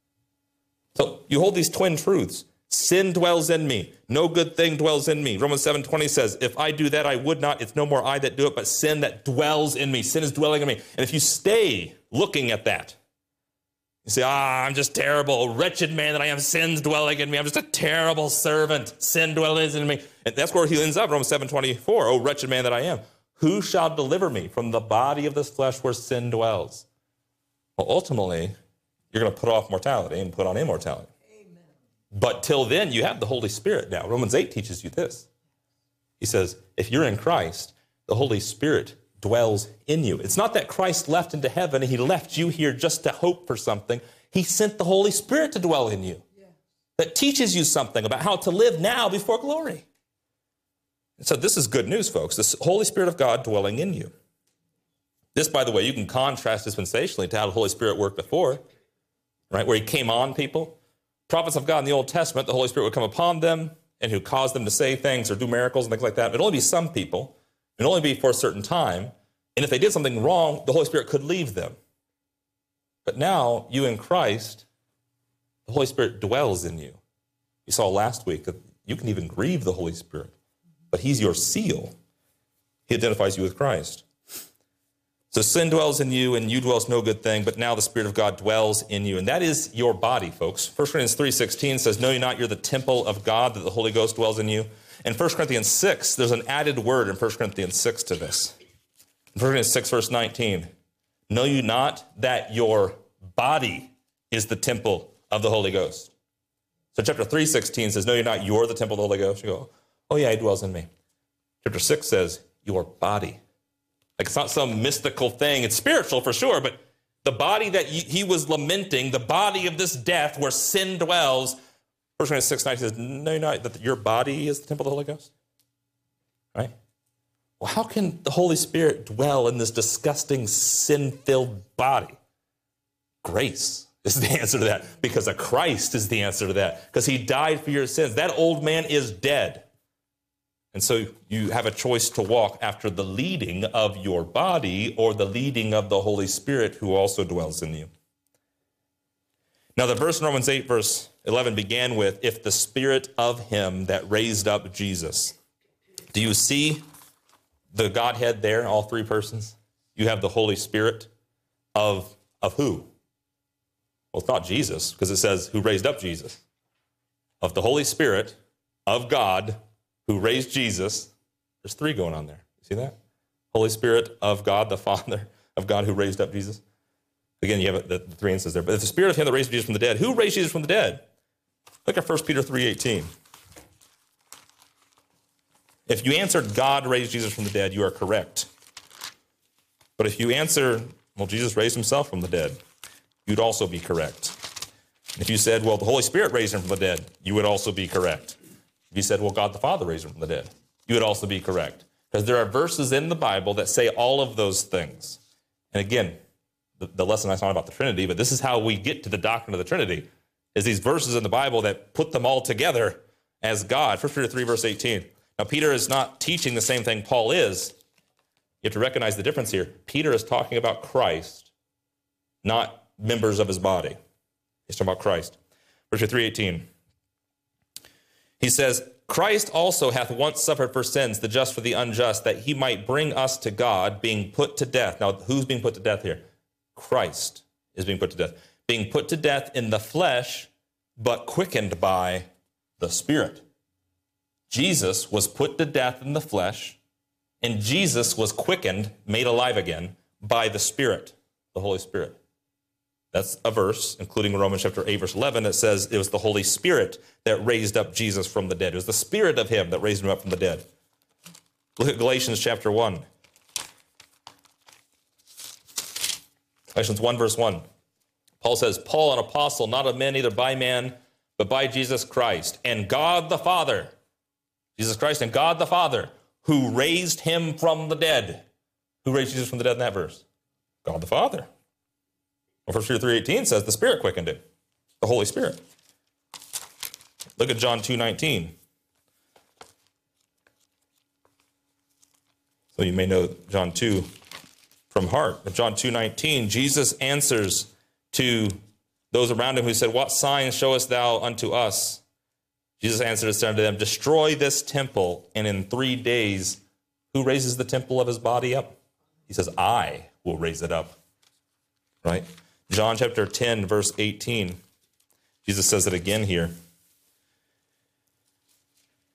Speaker 1: So you hold these twin truths. Sin dwells in me. No good thing dwells in me. Romans seven twenty says, if I do that, I would not. It's no more I that do it, but sin that dwells in me. Sin is dwelling in me. And if you stay looking at that, you say, ah, I'm just terrible, wretched man that I am, sin's dwelling in me. I'm just a terrible servant. Sin dwells in me. And that's where he ends up, Romans seven twenty-four. Oh, wretched man that I am. Who shall deliver me from the body of this flesh where sin dwells? Well, ultimately, you're going to put off mortality and put on immortality. Amen. But till then, you have the Holy Spirit now. Romans eight teaches you this. He says, if you're in Christ, the Holy Spirit dwells in you. It's not that Christ left into heaven and he left you here just to hope for something. He sent the Holy Spirit to dwell in you. Yeah. That teaches you something about how to live now before glory. And so this is good news, folks. This Holy Spirit of God dwelling in you. This, by the way, you can contrast dispensationally to how the Holy Spirit worked before, right? Where he came on people. Prophets of God in the Old Testament, the Holy Spirit would come upon them and who caused them to say things or do miracles and things like that. It'd only be some people. It'd only be for a certain time. And if they did something wrong, the Holy Spirit could leave them. But now, you in Christ, the Holy Spirit dwells in you. You saw last week that you can even grieve the Holy Spirit. But he's your seal. He identifies you with Christ. So sin dwells in you, and you dwells no good thing, but now the Spirit of God dwells in you. And that is your body, folks. First Corinthians three sixteen says, know ye not you're the temple of God, that the Holy Ghost dwells in you. In First Corinthians six, there's an added word in First Corinthians six to this. In First Corinthians six, verse nineteen, know you not that your body is the temple of the Holy Ghost? So chapter three sixteen says, know you not you're the temple of the Holy Ghost? You go, oh yeah, he dwells in me. Chapter six says, your body. Like it's not some mystical thing. It's spiritual for sure, but the body that he was lamenting, the body of this death where sin dwells, First Corinthians six nineteen says, no, you're not, that your body is the temple of the Holy Ghost. Right? Well, how can the Holy Spirit dwell in this disgusting, sin-filled body? Grace is the answer to that, because of Christ is the answer to that, because he died for your sins. That old man is dead. And so you have a choice to walk after the leading of your body or the leading of the Holy Spirit who also dwells in you. Now the verse in Romans eight, verse eleven began with, if the Spirit of him that raised up Jesus. Do you see the Godhead there, all three persons? You have the Holy Spirit of, of who? Well, it's not Jesus, because it says who raised up Jesus. Of the Holy Spirit of God who raised Jesus. There's three going on there. You see that? Holy Spirit of God, the Father of God who raised up Jesus. Again, you have the, the three instances there. But the Spirit of him that raised Jesus from the dead. Who raised Jesus from the dead? Look at First Peter three eighteen. If you answered God raised Jesus from the dead, you are correct. But if you answer, well, Jesus raised himself from the dead, you'd also be correct. And if you said, well, the Holy Spirit raised him from the dead, you would also be correct. If you said, well, God the Father raised him from the dead, you would also be correct. Because there are verses in the Bible that say all of those things. And again, the, the lesson I saw about the Trinity, but this is how we get to the doctrine of the Trinity, is these verses in the Bible that put them all together as God. First Peter three, verse eighteen. Now, Peter is not teaching the same thing Paul is. You have to recognize the difference here. Peter is talking about Christ, not members of his body. He's talking about Christ. First Peter three eighteen. He says, Christ also hath once suffered for sins, the just for the unjust, that he might bring us to God, being put to death. Now, who's being put to death here? Christ is being put to death. Being put to death in the flesh, but quickened by the Spirit. Jesus was put to death in the flesh, and Jesus was quickened, made alive again, by the Spirit, the Holy Spirit. That's a verse, including Romans chapter eight, verse eleven, that says it was the Holy Spirit that raised up Jesus from the dead. It was the Spirit of him that raised him up from the dead. Look at Galatians chapter one. Galatians one, verse one. Paul says, Paul, an apostle, not of men, neither by man, but by Jesus Christ, and God the Father. Jesus Christ and God the Father, who raised him from the dead. Who raised Jesus from the dead in that verse? God the Father. Well, First Peter three eighteen says the Spirit quickened him, the Holy Spirit. Look at John two nineteen. So you may know John two from heart. But John two nineteen, Jesus answers to those around him who said, what sign showest thou unto us? Jesus answered and said unto them, destroy this temple, and in three days, who raises the temple of his body up? He says, I will raise it up. Right? John chapter ten, verse eighteen. Jesus says it again here.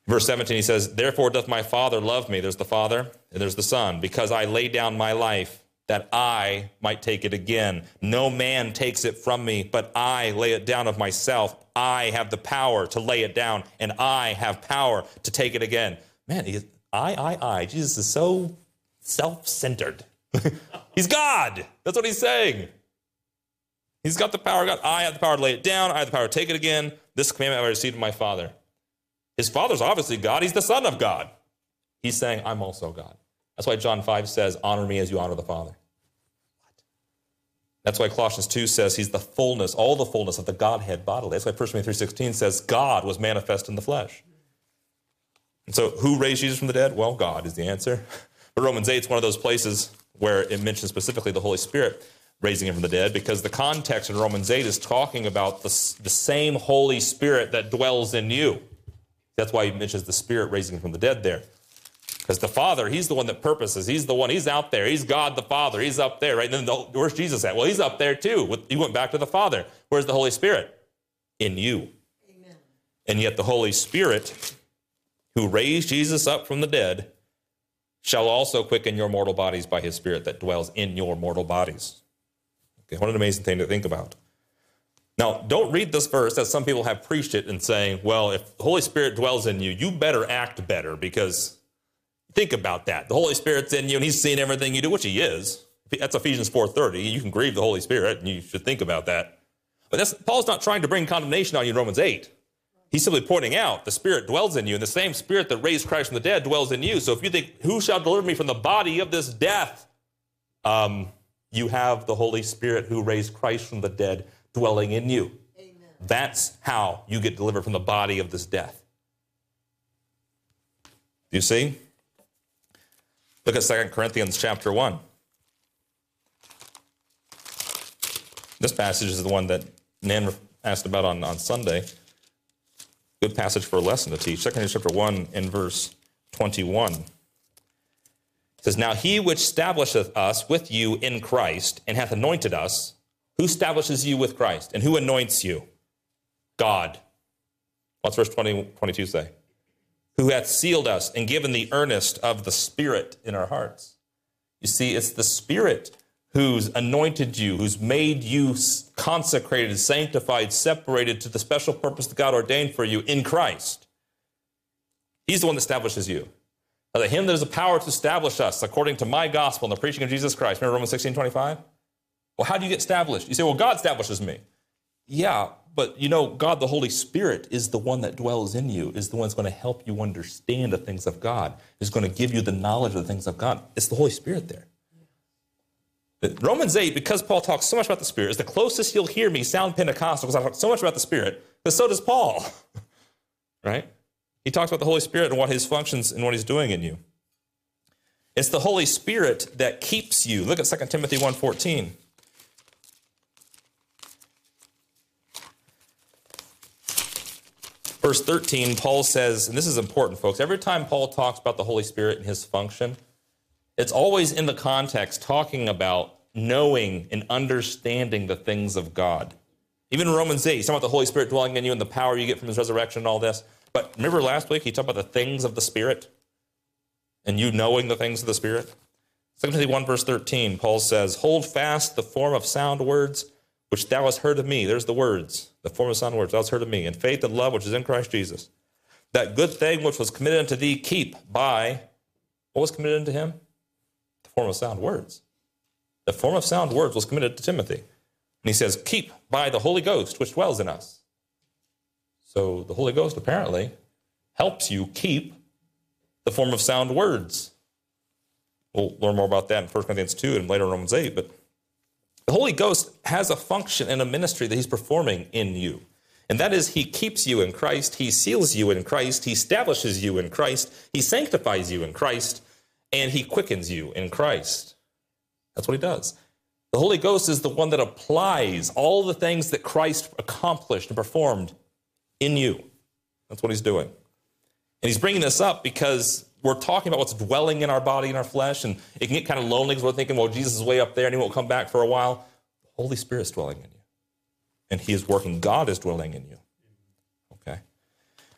Speaker 1: Verse seventeen, he says, therefore doth my Father love me. There's the Father and there's the Son, because I lay down my life that I might take it again. No man takes it from me, but I lay it down of myself. I have the power to lay it down, and I have power to take it again. Man, he, I, I, I. Jesus is so self-centered. He's God. That's what he's saying. He's got the power of God. I have the power to lay it down. I have the power to take it again. This commandment I received from my Father. His Father's obviously God. He's the Son of God. He's saying, I'm also God. That's why John five says, honor me as you honor the Father. What? That's why Colossians two says he's the fullness, all the fullness of the Godhead bodily. That's why First Timothy three sixteen says God was manifest in the flesh. And so who raised Jesus from the dead? Well, God is the answer. But Romans eight is one of those places where it mentions specifically the Holy Spirit raising him from the dead, because the context in Romans eight is talking about the, the same Holy Spirit that dwells in you. That's why he mentions the Spirit raising him from the dead there. Because the Father, he's the one that purposes. He's the one, he's out there. He's God the Father. He's up there, right? And then the, where's Jesus at? Well, he's up there too. He went back to the Father. Where's the Holy Spirit? In you. Amen. And yet the Holy Spirit, who raised Jesus up from the dead, shall also quicken your mortal bodies by his Spirit that dwells in your mortal bodies. Okay, what an amazing thing to think about. Now, don't read this verse as some people have preached it and saying, well, if the Holy Spirit dwells in you, you better act better, because think about that. The Holy Spirit's in you, and he's seeing everything you do, which he is. That's Ephesians four thirty. You can grieve the Holy Spirit, and you should think about that. But that's, Paul's not trying to bring condemnation on you in Romans eight. He's simply pointing out the Spirit dwells in you, and the same Spirit that raised Christ from the dead dwells in you. So if you think, who shall deliver me from the body of this death? Um, you have the Holy Spirit who raised Christ from the dead dwelling in you. Amen. That's how you get delivered from the body of this death. Do you see? Look at Second Corinthians chapter one. This passage is the one that Nan asked about on, on Sunday. Good passage for a lesson to teach. Second Corinthians chapter one in verse twenty-one. It says, now he which establisheth us with you in Christ and hath anointed us. Who establishes you with Christ? And who anoints you? God. What's verse twenty, twenty-two say? Who hath sealed us and given the earnest of the Spirit in our hearts. You see, it's the Spirit who's anointed you, who's made you consecrated, sanctified, separated to the special purpose that God ordained for you in Christ. He's the one that establishes you. Now, him that is the power to establish us according to my gospel and the preaching of Jesus Christ. Remember Romans sixteen twenty-five? Well, how do you get established? You say, well, God establishes me. Yeah, but you know, God, the Holy Spirit, is the one that dwells in you, is the one that's going to help you understand the things of God, is going to give you the knowledge of the things of God. It's the Holy Spirit there. Romans eight, because Paul talks so much about the Spirit, is the closest you'll hear me sound Pentecostal, because I talk so much about the Spirit, but so does Paul, right? He talks about the Holy Spirit and what his functions and what he's doing in you. It's the Holy Spirit that keeps you. Look at Second Timothy one fourteen. Verse thirteen, Paul says, and this is important, folks, every time Paul talks about the Holy Spirit and his function, it's always in the context talking about knowing and understanding the things of God. Even in Romans eight, he's talking about the Holy Spirit dwelling in you and the power you get from his resurrection and all this. But remember last week, he talked about the things of the Spirit and you knowing the things of the Spirit? Second Timothy one, verse thirteen, Paul says, hold fast the form of sound words which thou hast heard of me. There's the words, the form of sound words thou hast heard of me, and faith and love which is in Christ Jesus. That good thing which was committed unto thee, keep by, what was committed unto him? The form of sound words. The form of sound words was committed to Timothy. And he says, keep by the Holy Ghost which dwells in us. So the Holy Ghost apparently helps you keep the form of sound words. We'll learn more about that in First Corinthians two and later in Romans eight, but the Holy Ghost has a function and a ministry that he's performing in you. And that is, he keeps you in Christ, he seals you in Christ, he establishes you in Christ, he sanctifies you in Christ, and he quickens you in Christ. That's what he does. The Holy Ghost is the one that applies all the things that Christ accomplished and performed in you. That's what he's doing. And he's bringing this up because we're talking about what's dwelling in our body and our flesh, and it can get kind of lonely because we're thinking, well, Jesus is way up there and he won't come back for a while. The Holy Spirit's dwelling in you. And he is working. God is dwelling in you. Okay.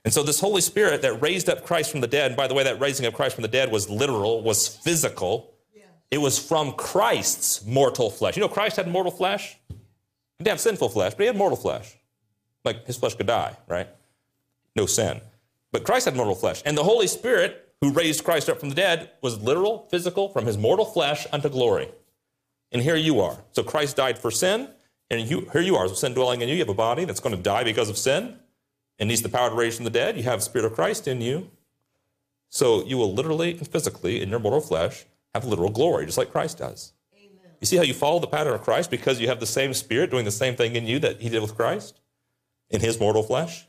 Speaker 1: And so this Holy Spirit that raised up Christ from the dead, and by the way, that raising of Christ from the dead was literal, was physical. Yeah. It was from Christ's mortal flesh. You know, Christ had mortal flesh. He didn't have sinful flesh, but he had mortal flesh. Like his flesh could die, right? No sin. But Christ had mortal flesh. And the Holy Spirit, who raised Christ up from the dead, was literal, physical, from his mortal flesh unto glory. And here you are. So Christ died for sin, and you, here you are, so sin dwelling in you. You have a body that's going to die because of sin, and needs the power to raise from the dead. You have the Spirit of Christ in you. So you will literally and physically, in your mortal flesh, have literal glory, just like Christ does. Amen. You see how you follow the pattern of Christ because you have the same Spirit doing the same thing in you that he did with Christ in his mortal flesh?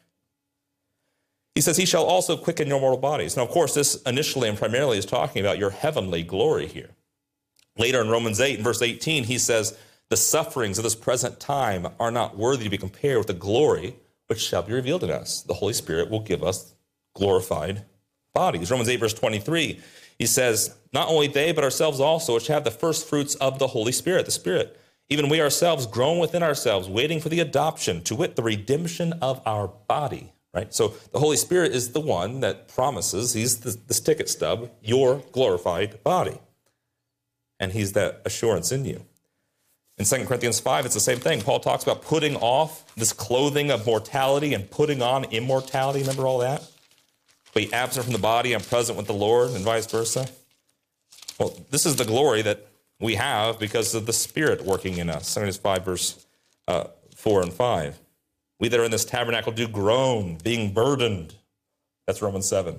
Speaker 1: He says, he shall also quicken your mortal bodies. Now, of course, this initially and primarily is talking about your heavenly glory here. Later in Romans eight, in verse eighteen, he says, the sufferings of this present time are not worthy to be compared with the glory which shall be revealed in us. The Holy Spirit will give us glorified bodies. Romans eight, verse twenty-three, he says, not only they, but ourselves also, which have the first fruits of the Holy Spirit, the Spirit. Even we ourselves groan within ourselves, waiting for the adoption, to wit, the redemption of our body. Right? So the Holy Spirit is the one that promises, he's the, this ticket stub, your glorified body. And he's that assurance in you. In Second Corinthians five, it's the same thing. Paul talks about putting off this clothing of mortality and putting on immortality. Remember all that? Be absent from the body and present with the Lord, and vice versa. Well, this is the glory that we have because of the Spirit working in us. Second Corinthians five, verse uh, four and five. We that are in this tabernacle do groan, being burdened. That's Romans seven.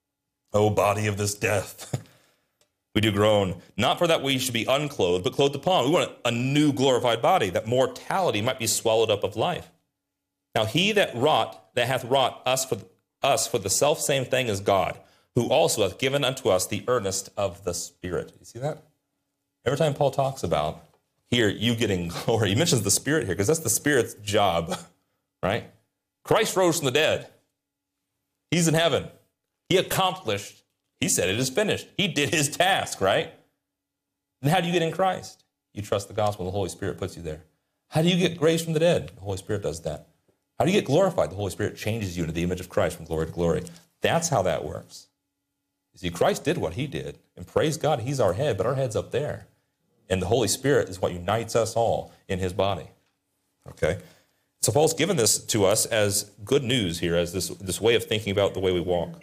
Speaker 1: O body of this death. We do groan, not for that we should be unclothed, but clothed upon. We want a new glorified body, that mortality might be swallowed up of life. Now he that wrought, that hath wrought us for us for the selfsame thing as God, who also hath given unto us the earnest of the Spirit. You see that? Every time Paul talks about here, you getting glory, he mentions the Spirit here, because that's the Spirit's job. Right? Christ rose from the dead. He's in heaven. He accomplished, he said it is finished. He did his task, right? And how do you get in Christ? You trust the gospel, the Holy Spirit puts you there. How do you get raised from the dead? The Holy Spirit does that. How do you get glorified? The Holy Spirit changes you into the image of Christ from glory to glory. That's how that works. You see, Christ did what he did, and praise God, he's our head, but our head's up there. And the Holy Spirit is what unites us all in his body. Okay? So Paul's given this to us as good news here, as this, this way of thinking about the way we walk.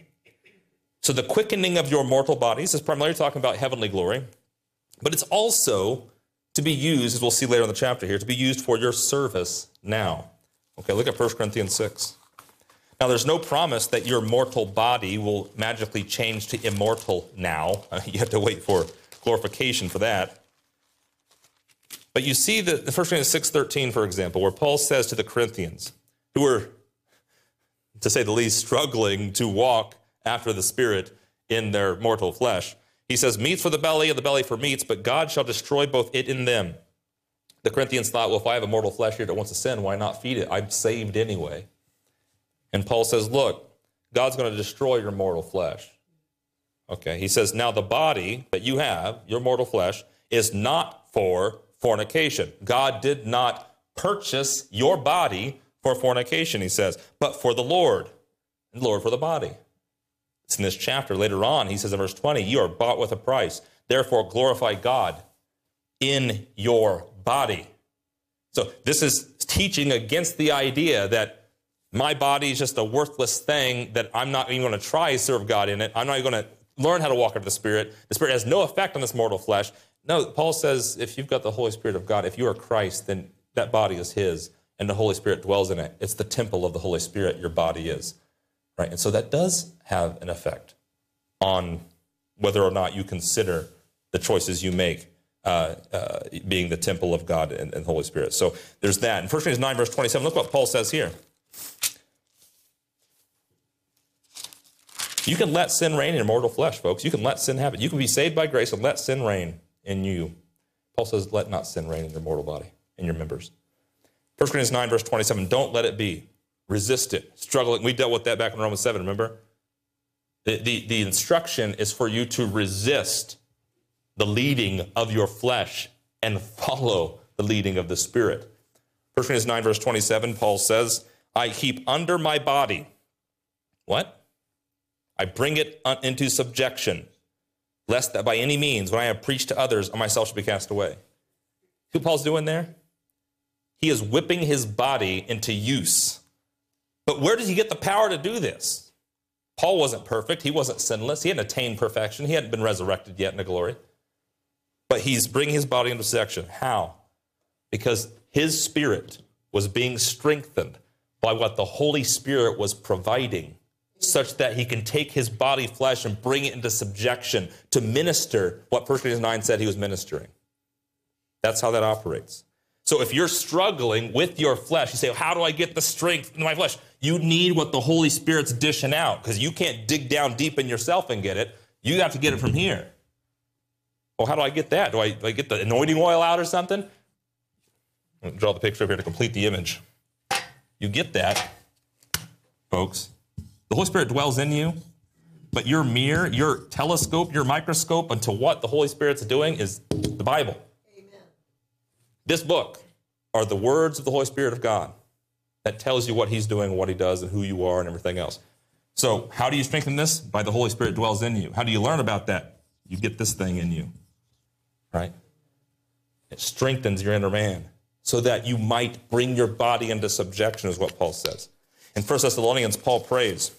Speaker 1: So the quickening of your mortal bodies is primarily talking about heavenly glory, but it's also to be used, as we'll see later in the chapter here, to be used for your service now. Okay, look at First Corinthians six. Now, there's no promise that your mortal body will magically change to immortal now. You have to wait for glorification for that. But you see the, the First Corinthians six thirteen, for example, where Paul says to the Corinthians, who were, to say the least, struggling to walk after the Spirit in their mortal flesh, he says, meats for the belly and the belly for meats, but God shall destroy both it and them. The Corinthians thought, well, if I have a mortal flesh here that wants to sin, why not feed it? I'm saved anyway. And Paul says, look, God's going to destroy your mortal flesh. Okay, he says, now the body that you have, your mortal flesh, is not for fornication. God did not purchase your body for fornication, he says, but for the Lord, and the Lord for the body. It's in this chapter later on, he says in verse twenty, you are bought with a price, therefore glorify God in your body. So this is teaching against the idea that my body is just a worthless thing, that I'm not even going to try to serve God in it. I'm not even going to learn how to walk into the Spirit. The Spirit has no effect on this mortal flesh. No, Paul says if you've got the Holy Spirit of God, if you are Christ, then that body is his, and the Holy Spirit dwells in it. It's the temple of the Holy Spirit, your body is. Right? And so that does have an effect on whether or not you consider the choices you make uh, uh, being the temple of God and, and the Holy Spirit. So there's that. In First Corinthians nine, verse twenty-seven, look what Paul says here. You can let sin reign in your mortal flesh, folks. You can let sin happen. You can be saved by grace and let sin reign in you. Paul says, let not sin reign in your mortal body, in your members. First Corinthians nine, verse twenty-seven, don't let it be. Resist it. Struggling. We dealt with that back in Romans seven, remember? The, the, the instruction is for you to resist the leading of your flesh and follow the leading of the Spirit. First Corinthians nine, verse twenty-seven, Paul says, I keep under my body What? I bring it into subjection, lest that by any means, when I have preached to others, I myself should be cast away. See what Paul's doing there? He is whipping his body into use. But where does he get the power to do this? Paul wasn't perfect. He wasn't sinless. He hadn't attained perfection. He hadn't been resurrected yet into glory. But he's bringing his body into subjection. How? Because his spirit was being strengthened by what the Holy Spirit was providing, such that he can take his body flesh and bring it into subjection to minister what First Corinthians nine said he was ministering. That's how that operates. So if you're struggling with your flesh, you say, how do I get the strength in my flesh? You need what the Holy Spirit's dishing out, because you can't dig down deep in yourself and get it. You have to get it from here. Well, how do I get that? Do I, do I get the anointing oil out or something? I'll draw the picture up here to complete the image. You get that, folks. The Holy Spirit dwells in you, but your mirror, your telescope, your microscope into what the Holy Spirit's doing is the Bible. Amen. This book are the words of the Holy Spirit of God that tells you what he's doing, what he does, and who you are, and everything else. So how do you strengthen this? By the Holy Spirit dwells in you. How do you learn about that? You get this thing in you, right? It strengthens your inner man so that you might bring your body into subjection, is what Paul says. In First Thessalonians, Paul prays.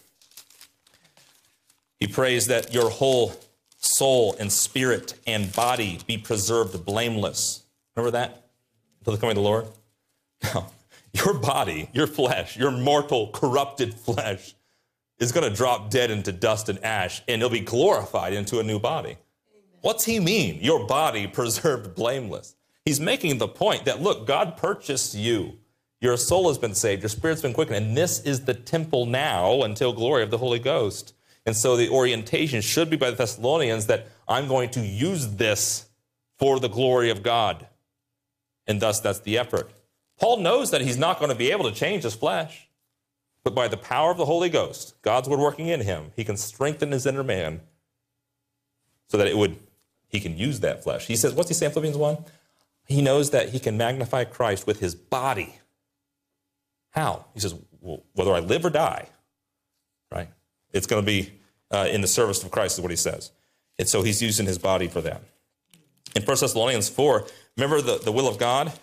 Speaker 1: He prays that your whole soul and spirit and body be preserved blameless. Remember that? Until the coming of the Lord? Now, your body, your flesh, your mortal, corrupted flesh is going to drop dead into dust and ash, and it'll be glorified into a new body. Amen. What's he mean? Your body preserved blameless. He's making the point that, look, God purchased you. Your soul has been saved. Your spirit's been quickened. And this is the temple now until glory of the Holy Ghost. And so the orientation should be by the Thessalonians that I'm going to use this for the glory of God. And thus, that's the effort. Paul knows that he's not going to be able to change his flesh. But by the power of the Holy Ghost, God's word working in him, he can strengthen his inner man so that it would, he can use that flesh. He says, what's he saying in Philippians one? He knows that he can magnify Christ with his body. How? He says, well, whether I live or die, right? It's going to be uh, in the service of Christ is what he says. And so he's using his body for that. In First Thessalonians four, remember the, the will of God?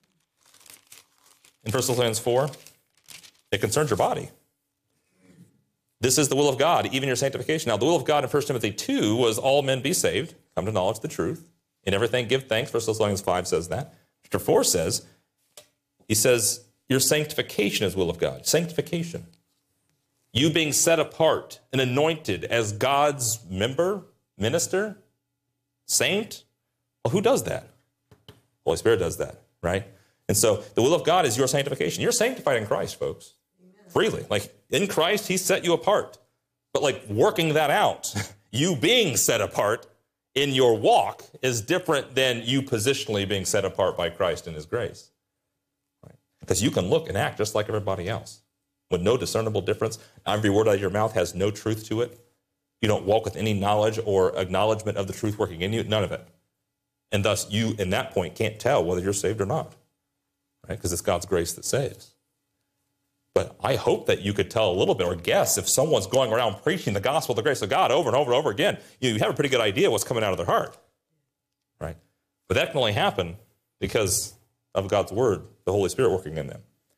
Speaker 1: In First Thessalonians four, it concerns your body. This is the will of God, even your sanctification. Now, the will of God in First Timothy two was all men be saved, come to knowledge of the truth. In everything, give thanks. First Thessalonians five says that. Chapter four says, he says, your sanctification is will of God. Sanctification. You being set apart and anointed as God's member, minister, saint. Well, who does that? Holy Spirit does that, right? And so the will of God is your sanctification. You're sanctified in Christ, folks. Amen. Freely. Like in Christ, he set you apart. But like working that out, you being set apart in your walk is different than you positionally being set apart by Christ in his grace. Right? Because you can look and act just like everybody else with no discernible difference. Every word out of your mouth has no truth to it. You don't walk with any knowledge or acknowledgement of the truth working in you, none of it. And thus you, in that point, can't tell whether you're saved or not, right? Because it's God's grace that saves. But I hope that you could tell a little bit or guess if someone's going around preaching the gospel, the grace of God over and over and over again, you have a pretty good idea what's coming out of their heart, right? But that can only happen because of God's word, the Holy Spirit working in them.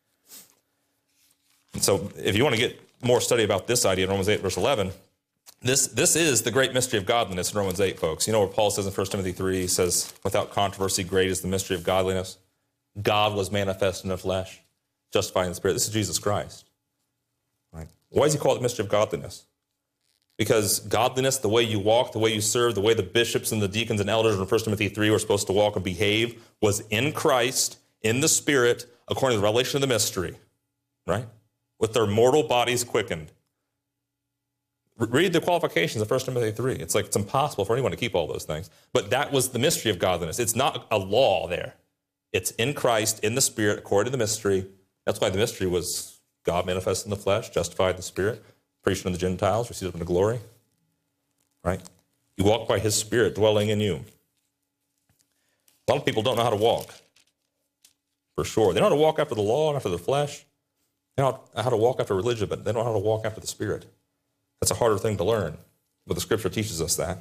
Speaker 1: And so if you want to get more study about this idea in Romans eight, verse eleven, this, this is the great mystery of godliness in Romans eight, folks. You know what Paul says in First Timothy three? He says, without controversy, great is the mystery of godliness. God was manifest in the flesh, justified in the spirit. This is Jesus Christ. Right? Why does he call it the mystery of godliness? Because godliness, the way you walk, the way you serve, the way the bishops and the deacons and elders in First Timothy three were supposed to walk and behave was in Christ, in the Spirit, according to the revelation of the mystery, right? With their mortal bodies quickened. Read the qualifications of First Timothy three. It's like it's impossible for anyone to keep all those things. But that was the mystery of godliness. It's not a law there. It's in Christ, in the Spirit, according to the mystery. That's why the mystery was God manifest in the flesh, justified in the Spirit, preached unto the Gentiles, received up into glory. Right? You walk by his Spirit dwelling in you. A lot of people don't know how to walk. For sure. They know how to walk after the law and after the flesh. They know how to walk after religion, but they don't know how to walk after the Spirit. That's a harder thing to learn, but the Scripture teaches us that.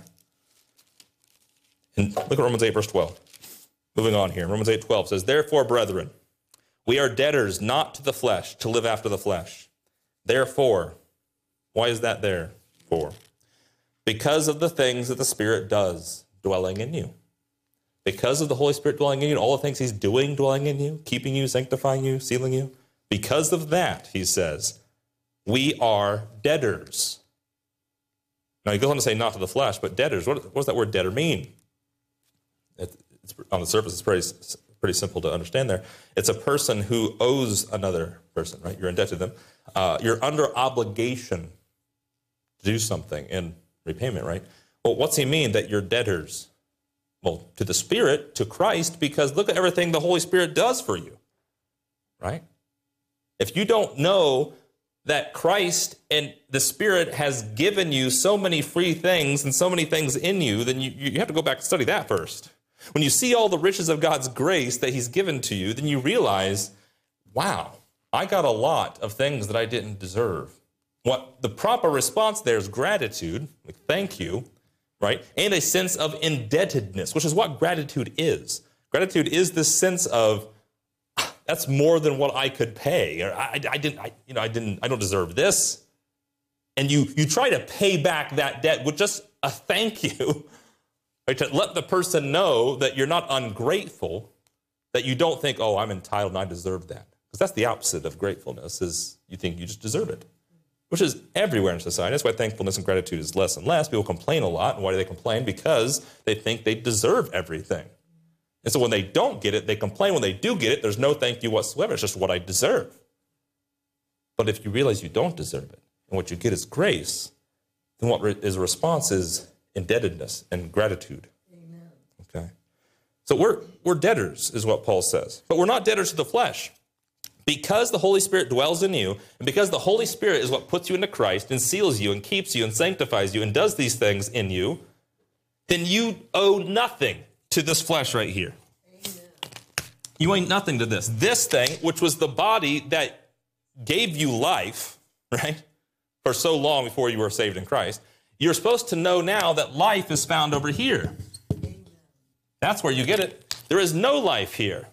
Speaker 1: And look at Romans eight, verse twelve. Moving on here. Romans eight, twelve says, therefore, brethren, we are debtors not to the flesh, to live after the flesh. Therefore, why is that there for? Because of the things that the Spirit does dwelling in you. Because of the Holy Spirit dwelling in you, and all the things he's doing dwelling in you, keeping you, sanctifying you, sealing you. Because of that, he says, we are debtors. Now, he goes on to say not to the flesh, but debtors. What, what does that word debtor mean? It, it's, on the surface, it's pretty, pretty simple to understand there. It's a person who owes another person, right? You're indebted to them. Uh, you're under obligation to do something in repayment, right? Well, what's he mean that you're debtors? Well, to the Spirit, to Christ, because look at everything the Holy Spirit does for you, right? If you don't know that Christ and the Spirit has given you so many free things and so many things in you, then you, you have to go back and study that first. When you see all the riches of God's grace that he's given to you, then you realize, wow, I got a lot of things that I didn't deserve. What the proper response there is gratitude, like thank you, right? And a sense of indebtedness, which is what gratitude is. Gratitude is this sense of, that's more than what I could pay. Or I, I didn't, I, you know, I didn't, I don't deserve this. And you, you try to pay back that debt with just a thank you, right? To let the person know that you're not ungrateful, that you don't think, oh, I'm entitled and I deserve that. Because that's the opposite of gratefulness, is you think you just deserve it, which is everywhere in society. That's why thankfulness and gratitude is less and less. People complain a lot. And why do they complain? Because they think they deserve everything. And so when they don't get it, they complain. When they do get it, there's no thank you whatsoever. It's just what I deserve. But if you realize you don't deserve it, and what you get is grace, then what is a response is indebtedness and gratitude. Amen. Okay. So we're, we're debtors, is what Paul says. But we're not debtors to the flesh. Because the Holy Spirit dwells in you, and because the Holy Spirit is what puts you into Christ and seals you and keeps you and sanctifies you and does these things in you, then you owe nothing to this flesh right here. Amen. You ain't nothing to this. This thing, which was the body that gave you life, right, for so long before you were saved in Christ, you're supposed to know now that life is found over here. Amen. That's where you get it. There is no life here,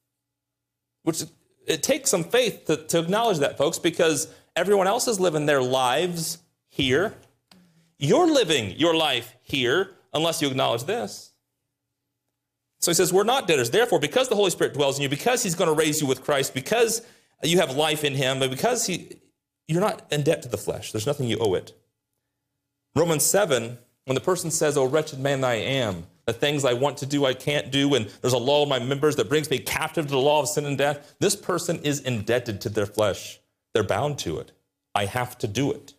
Speaker 1: which it takes some faith to, to acknowledge that, folks, because everyone else is living their lives here. You're living your life here unless you acknowledge this. So he says, we're not debtors. Therefore, because the Holy Spirit dwells in you, because he's going to raise you with Christ, because you have life in him, but because he, you're not in debt to the flesh. There's nothing you owe it. Romans seven, when the person says, oh, wretched man I am, the things I want to do I can't do, and there's a law in my members that brings me captive to the law of sin and death, this person is indebted to their flesh. They're bound to it. I have to do it.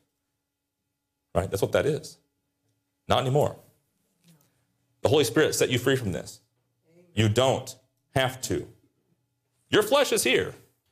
Speaker 1: Right? That's what that is. Not anymore. The Holy Spirit set you free from this. You don't have to. Your flesh is here,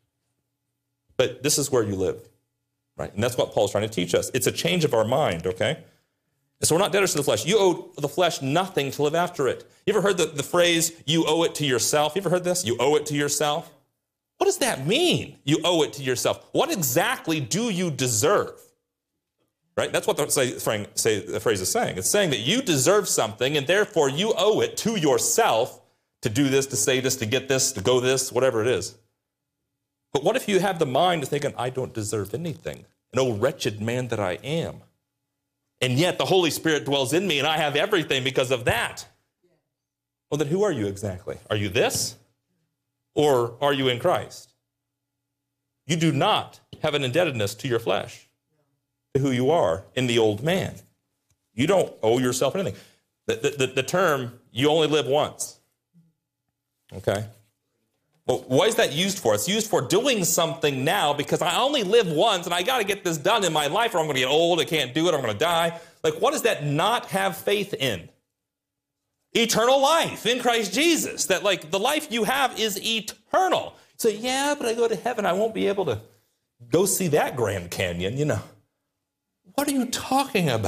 Speaker 1: but this is where you live, right? And that's what Paul's trying to teach us. It's a change of our mind, okay? And so we're not debtors to the flesh. You owe the flesh nothing to live after it. You ever heard the, the phrase, you owe it to yourself? You ever heard this? You owe it to yourself? What does that mean? You owe it to yourself. What exactly do you deserve? Right? That's what the, say, say, the phrase is saying. It's saying that you deserve something, and therefore you owe it to yourself to do this, to say this, to get this, to go this, whatever it is. But what if you have the mind of thinking, I don't deserve anything, and oh, wretched man that I am. And yet the Holy Spirit dwells in me, and I have everything because of that. Well, then who are you exactly? Are you this? Or are you in Christ? You do not have an indebtedness to your flesh, to who you are in the old man. You don't owe yourself anything. The, the, the term, you only live once. Okay? Well, what is that used for? It's used for doing something now because I only live once and I got to get this done in my life or I'm going to get old, I can't do it, I'm going to die. Like, what does that not have faith in? Eternal life in Christ Jesus. That, like, the life you have is eternal. So, yeah, but I go to heaven, I won't be able to go see that Grand Canyon, you know. What are you talking about?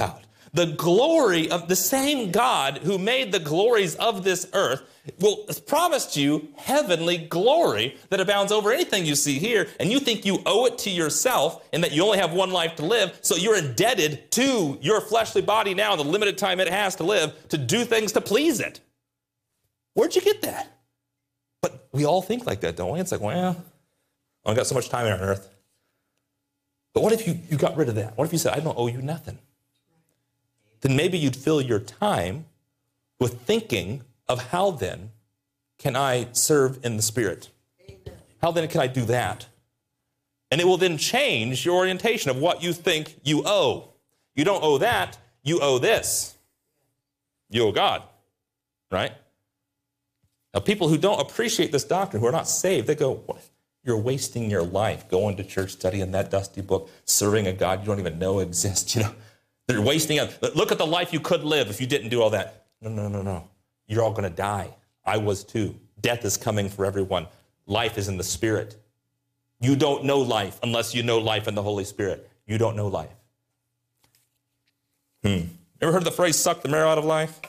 Speaker 1: The glory of the same God who made the glories of this earth will promise you heavenly glory that abounds over anything you see here, and you think you owe it to yourself and that you only have one life to live, so you're indebted to your fleshly body now, the limited time it has to live, to do things to please it. Where'd you get that? But we all think like that, don't we? It's like, well, I only got so much time on earth. But what if you, you got rid of that? What if you said, I don't owe you nothing? Then maybe you'd fill your time with thinking of how then can I serve in the Spirit? Amen. How then can I do that? And it will then change your orientation of what you think you owe. You don't owe that, you owe this. You owe God, right? Now, people who don't appreciate this doctrine, who are not saved, they go, what? You're wasting your life going to church, studying that dusty book, serving a God you don't even know exists. You know, they're wasting it. Look at the life you could live if you didn't do all that. No, no, no, no. You're all going to die. I was too. Death is coming for everyone. Life is in the Spirit. You don't know life unless you know life in the Holy Spirit. You don't know life. Hmm. Ever heard the phrase, suck the marrow out of life?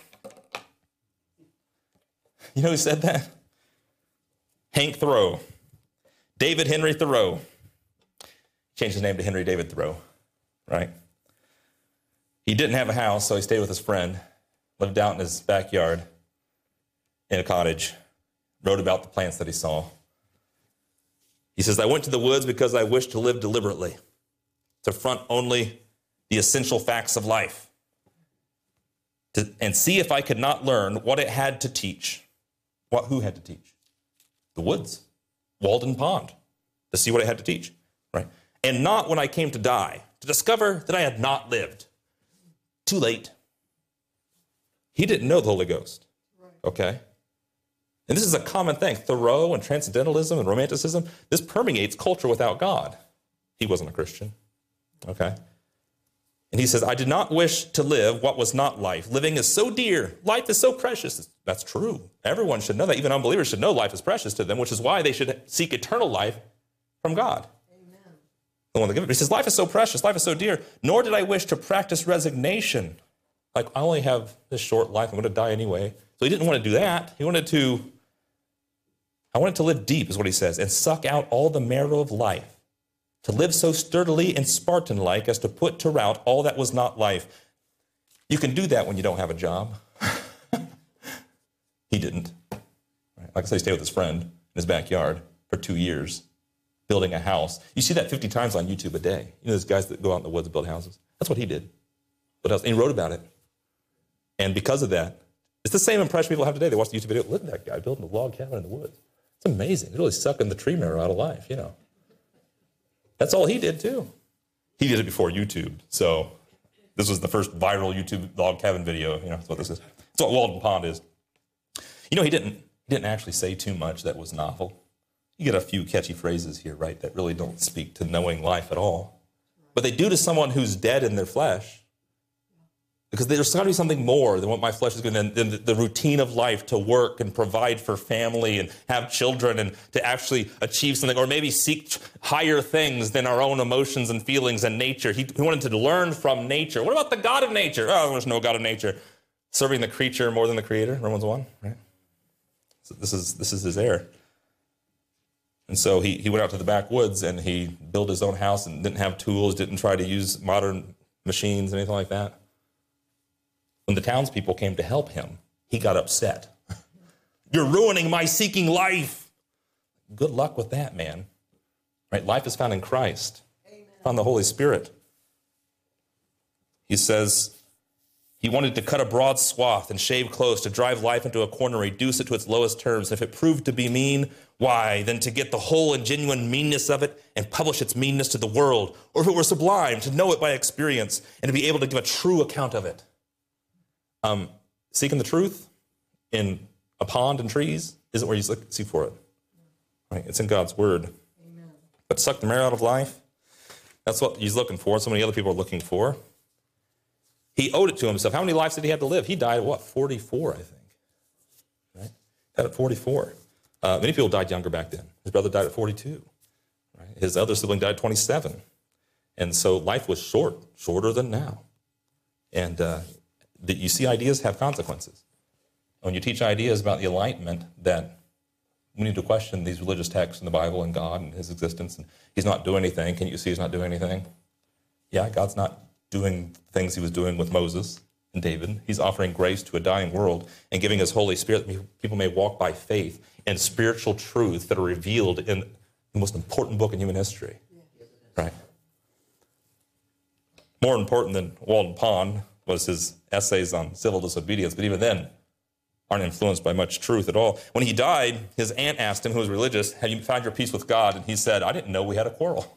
Speaker 1: You know who said that? Hank Thoreau. David Henry Thoreau. Changed his name to Henry David Thoreau, right? He didn't have a house, so he stayed with his friend, lived out in his backyard in a cottage, wrote about the plants that he saw. He says, I went to the woods because I wished to live deliberately, to front only the essential facts of life, to, and see if I could not learn what it had to teach. What? Who had to teach? The woods, Walden Pond, to see what it had to teach, right? And not when I came to die, to discover that I had not lived. Too late. He didn't know the Holy Ghost, okay? And this is a common thing. Thoreau and Transcendentalism and Romanticism, this permeates culture without God. He wasn't a Christian, okay? And he says, I did not wish to live what was not life. Living is so dear. Life is so precious. That's true. Everyone should know that. Even unbelievers should know life is precious to them, which is why they should seek eternal life from God. Amen. The one that gives it. He says, life is so precious. Life is so dear. Nor did I wish to practice resignation. Like, I only have this short life. I'm going to die anyway. So he didn't want to do that. He wanted to, I wanted to live deep, is what he says, and suck out all the marrow of life. To live so sturdily and Spartan-like as to put to rout all that was not life. You can do that when you don't have a job. He didn't. Right? Like I said, he stayed with his friend in his backyard for two years, building a house. You see that fifty times on YouTube a day. You know those guys that go out in the woods and build houses? That's what he did. And he wrote about it. And because of that, it's the same impression people have today. They watch the YouTube video. Look at that guy building a log cabin in the woods. It's amazing. It's really sucking the tree marrow out of life, you know. That's all he did, too. He did it before YouTube. So this was the first viral YouTube log cabin video. You know, that's what this is. That's what Walden Pond is. You know, he didn't, he didn't actually say too much that was novel. You get a few catchy phrases here, right, that really don't speak to knowing life at all. But they do to someone who's dead in their flesh. Because there's got to be something more than what my flesh is going to, than the routine of life to work and provide for family and have children and to actually achieve something or maybe seek higher things than our own emotions and feelings and nature. He, he wanted to learn from nature. What about the God of nature? Oh, there's no God of nature. Serving the creature more than the creator, Romans one, right? So this is, this is his error. And so he, he went out to the backwoods and he built his own house and didn't have tools, didn't try to use modern machines, anything like that. When the townspeople came to help him, he got upset. You're ruining my seeking life. Good luck with that, man. Right? Life is found in Christ, Amen. Found the Holy Spirit. He says he wanted to cut a broad swath and shave close, to drive life into a corner, reduce it to its lowest terms. If it proved to be mean, why, then to get the whole and genuine meanness of it and publish its meanness to the world. Or if it were sublime, to know it by experience and to be able to give a true account of it. Um, seeking the truth in a pond and trees isn't where you seek for it. Right? It's in God's word. Amen. But suck the marrow out of life, that's what he's looking for. So many other people are looking for. He owed it to himself. How many lives did he have to live? He died at what, forty-four, I think. Right? Died at forty-four. Uh, many people died younger back then. His brother died at forty-two. Right? His other sibling died at twenty-seven. And so life was short, shorter than now. And uh, that you see ideas have consequences. When you teach ideas about the Enlightenment, that we need to question these religious texts in the Bible and God and his existence, and he's not doing anything. Can you see he's not doing anything? Yeah, God's not doing things he was doing with Moses and David. He's offering grace to a dying world and giving his Holy Spirit that people may walk by faith in spiritual truths that are revealed in the most important book in human history. Right? More important than Walden Pond was his essays on civil disobedience, but even then aren't influenced by much truth at all. When he died, his aunt asked him, who was religious, have you found your peace with God? And he said, I didn't know we had a quarrel.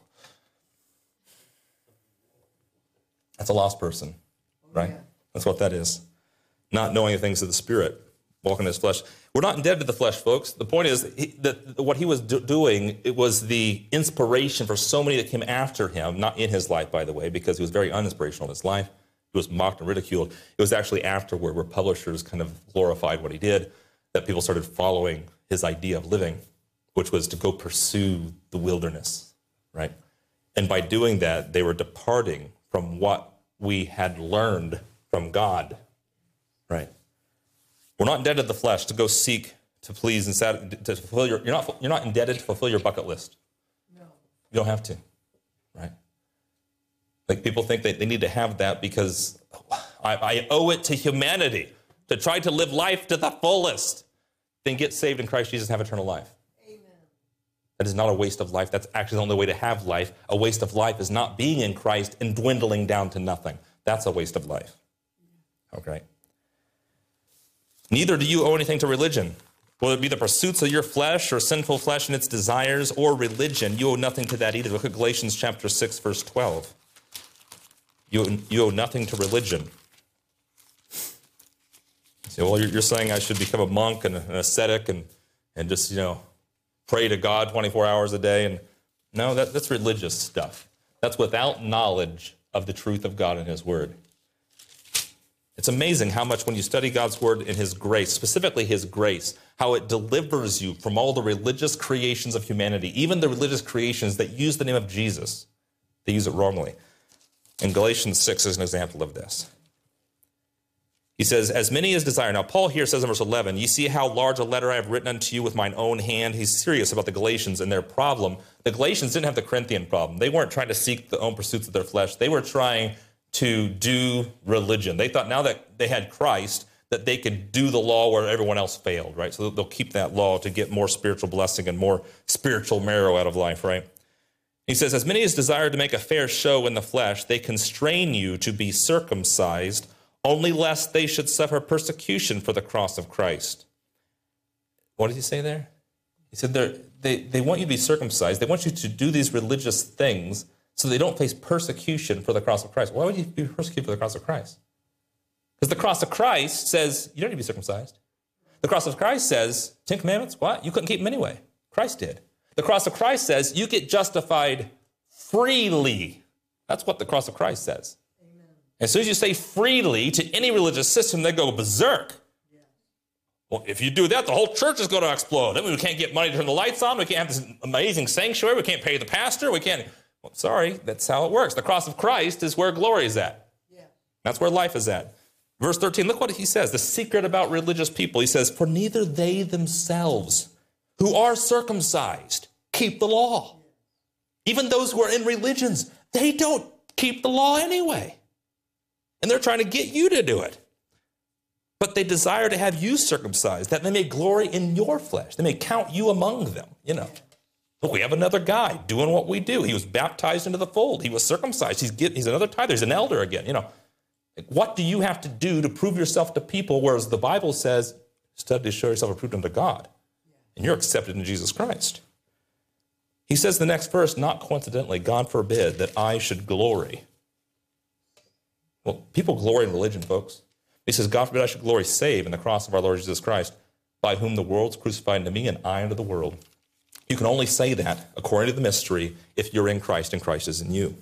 Speaker 1: That's a lost person, right? Oh, yeah. That's what that is. Not knowing the things of the Spirit, walking in his flesh. We're not indebted to the flesh, folks. The point is he, that what he was do doing, it was the inspiration for so many that came after him, not in his life, by the way, because he was very uninspirational in his life. He was mocked and ridiculed. It was actually afterward where publishers kind of glorified what he did, that people started following his idea of living, which was to go pursue the wilderness, right? And by doing that, they were departing from what we had learned from God, right? We're not indebted to the flesh to go seek to please and sat to fulfill your, you're not, you're not indebted to fulfill your bucket list. No. You don't have to, right? Like people think that they need to have that because I, I owe it to humanity to try to live life to the fullest. Then get saved in Christ Jesus and have eternal life. Amen. That is not a waste of life. That's actually the only way to have life. A waste of life is not being in Christ and dwindling down to nothing. That's a waste of life. Okay. Neither do you owe anything to religion, whether it be the pursuits of your flesh or sinful flesh and its desires or religion. You owe nothing to that either. Look at Galatians chapter six, verse twelve. You, you owe nothing to religion. So, well, you're, you're saying I should become a monk and an ascetic and, and just, you know, pray to God twenty-four hours a day. And no, that, that's religious stuff. That's without knowledge of the truth of God and his word. It's amazing how much when you study God's word and his grace, specifically his grace, how it delivers you from all the religious creations of humanity, even the religious creations that use the name of Jesus. They use it wrongly. And Galatians six is an example of this. He says, as many as desire. Now, Paul here says in verse eleven, you see how large a letter I have written unto you with mine own hand. He's serious about the Galatians and their problem. The Galatians didn't have the Corinthian problem. They weren't trying to seek the own pursuits of their flesh. They were trying to do religion. They thought now that they had Christ, that they could do the law where everyone else failed, right? So they'll keep that law to get more spiritual blessing and more spiritual marrow out of life, right? He says, as many as desire to make a fair show in the flesh, they constrain you to be circumcised, only lest they should suffer persecution for the cross of Christ. What did he say there? He said they, they want you to be circumcised. They want you to do these religious things so they don't face persecution for the cross of Christ. Why would you be persecuted for the cross of Christ? Because the cross of Christ says you don't need to be circumcised. The cross of Christ says, Ten Commandments, what? You couldn't keep them anyway. Christ did. The cross of Christ says you get justified freely. That's what the cross of Christ says. Amen. As soon as you say freely to any religious system, they go berserk. Yes. Well, if you do that, the whole church is going to explode. Then we can't get money to turn the lights on. We can't have this amazing sanctuary. We can't pay the pastor. We can't. Well, sorry, that's how it works. The cross of Christ is where glory is at. Yeah. That's where life is at. Verse thirteen, look what he says. The secret about religious people. He says, for neither they themselves who are circumcised keep the law. Even those who are in religions, they don't keep the law anyway. And they're trying to get you to do it. But they desire to have you circumcised, that they may glory in your flesh. They may count you among them, you know. Look, we have another guy doing what we do. He was baptized into the fold. He was circumcised. He's, get, he's another tither. He's an elder again, you know. What do you have to do to prove yourself to people, whereas the Bible says, study to show yourself approved unto God. And you're accepted in Jesus Christ. He says the next verse, not coincidentally, God forbid that I should glory. Well, people glory in religion, folks. He says, God forbid I should glory save in the cross of our Lord Jesus Christ, by whom the world's crucified unto me and I unto the world. You can only say that, according to the mystery, if you're in Christ and Christ is in you.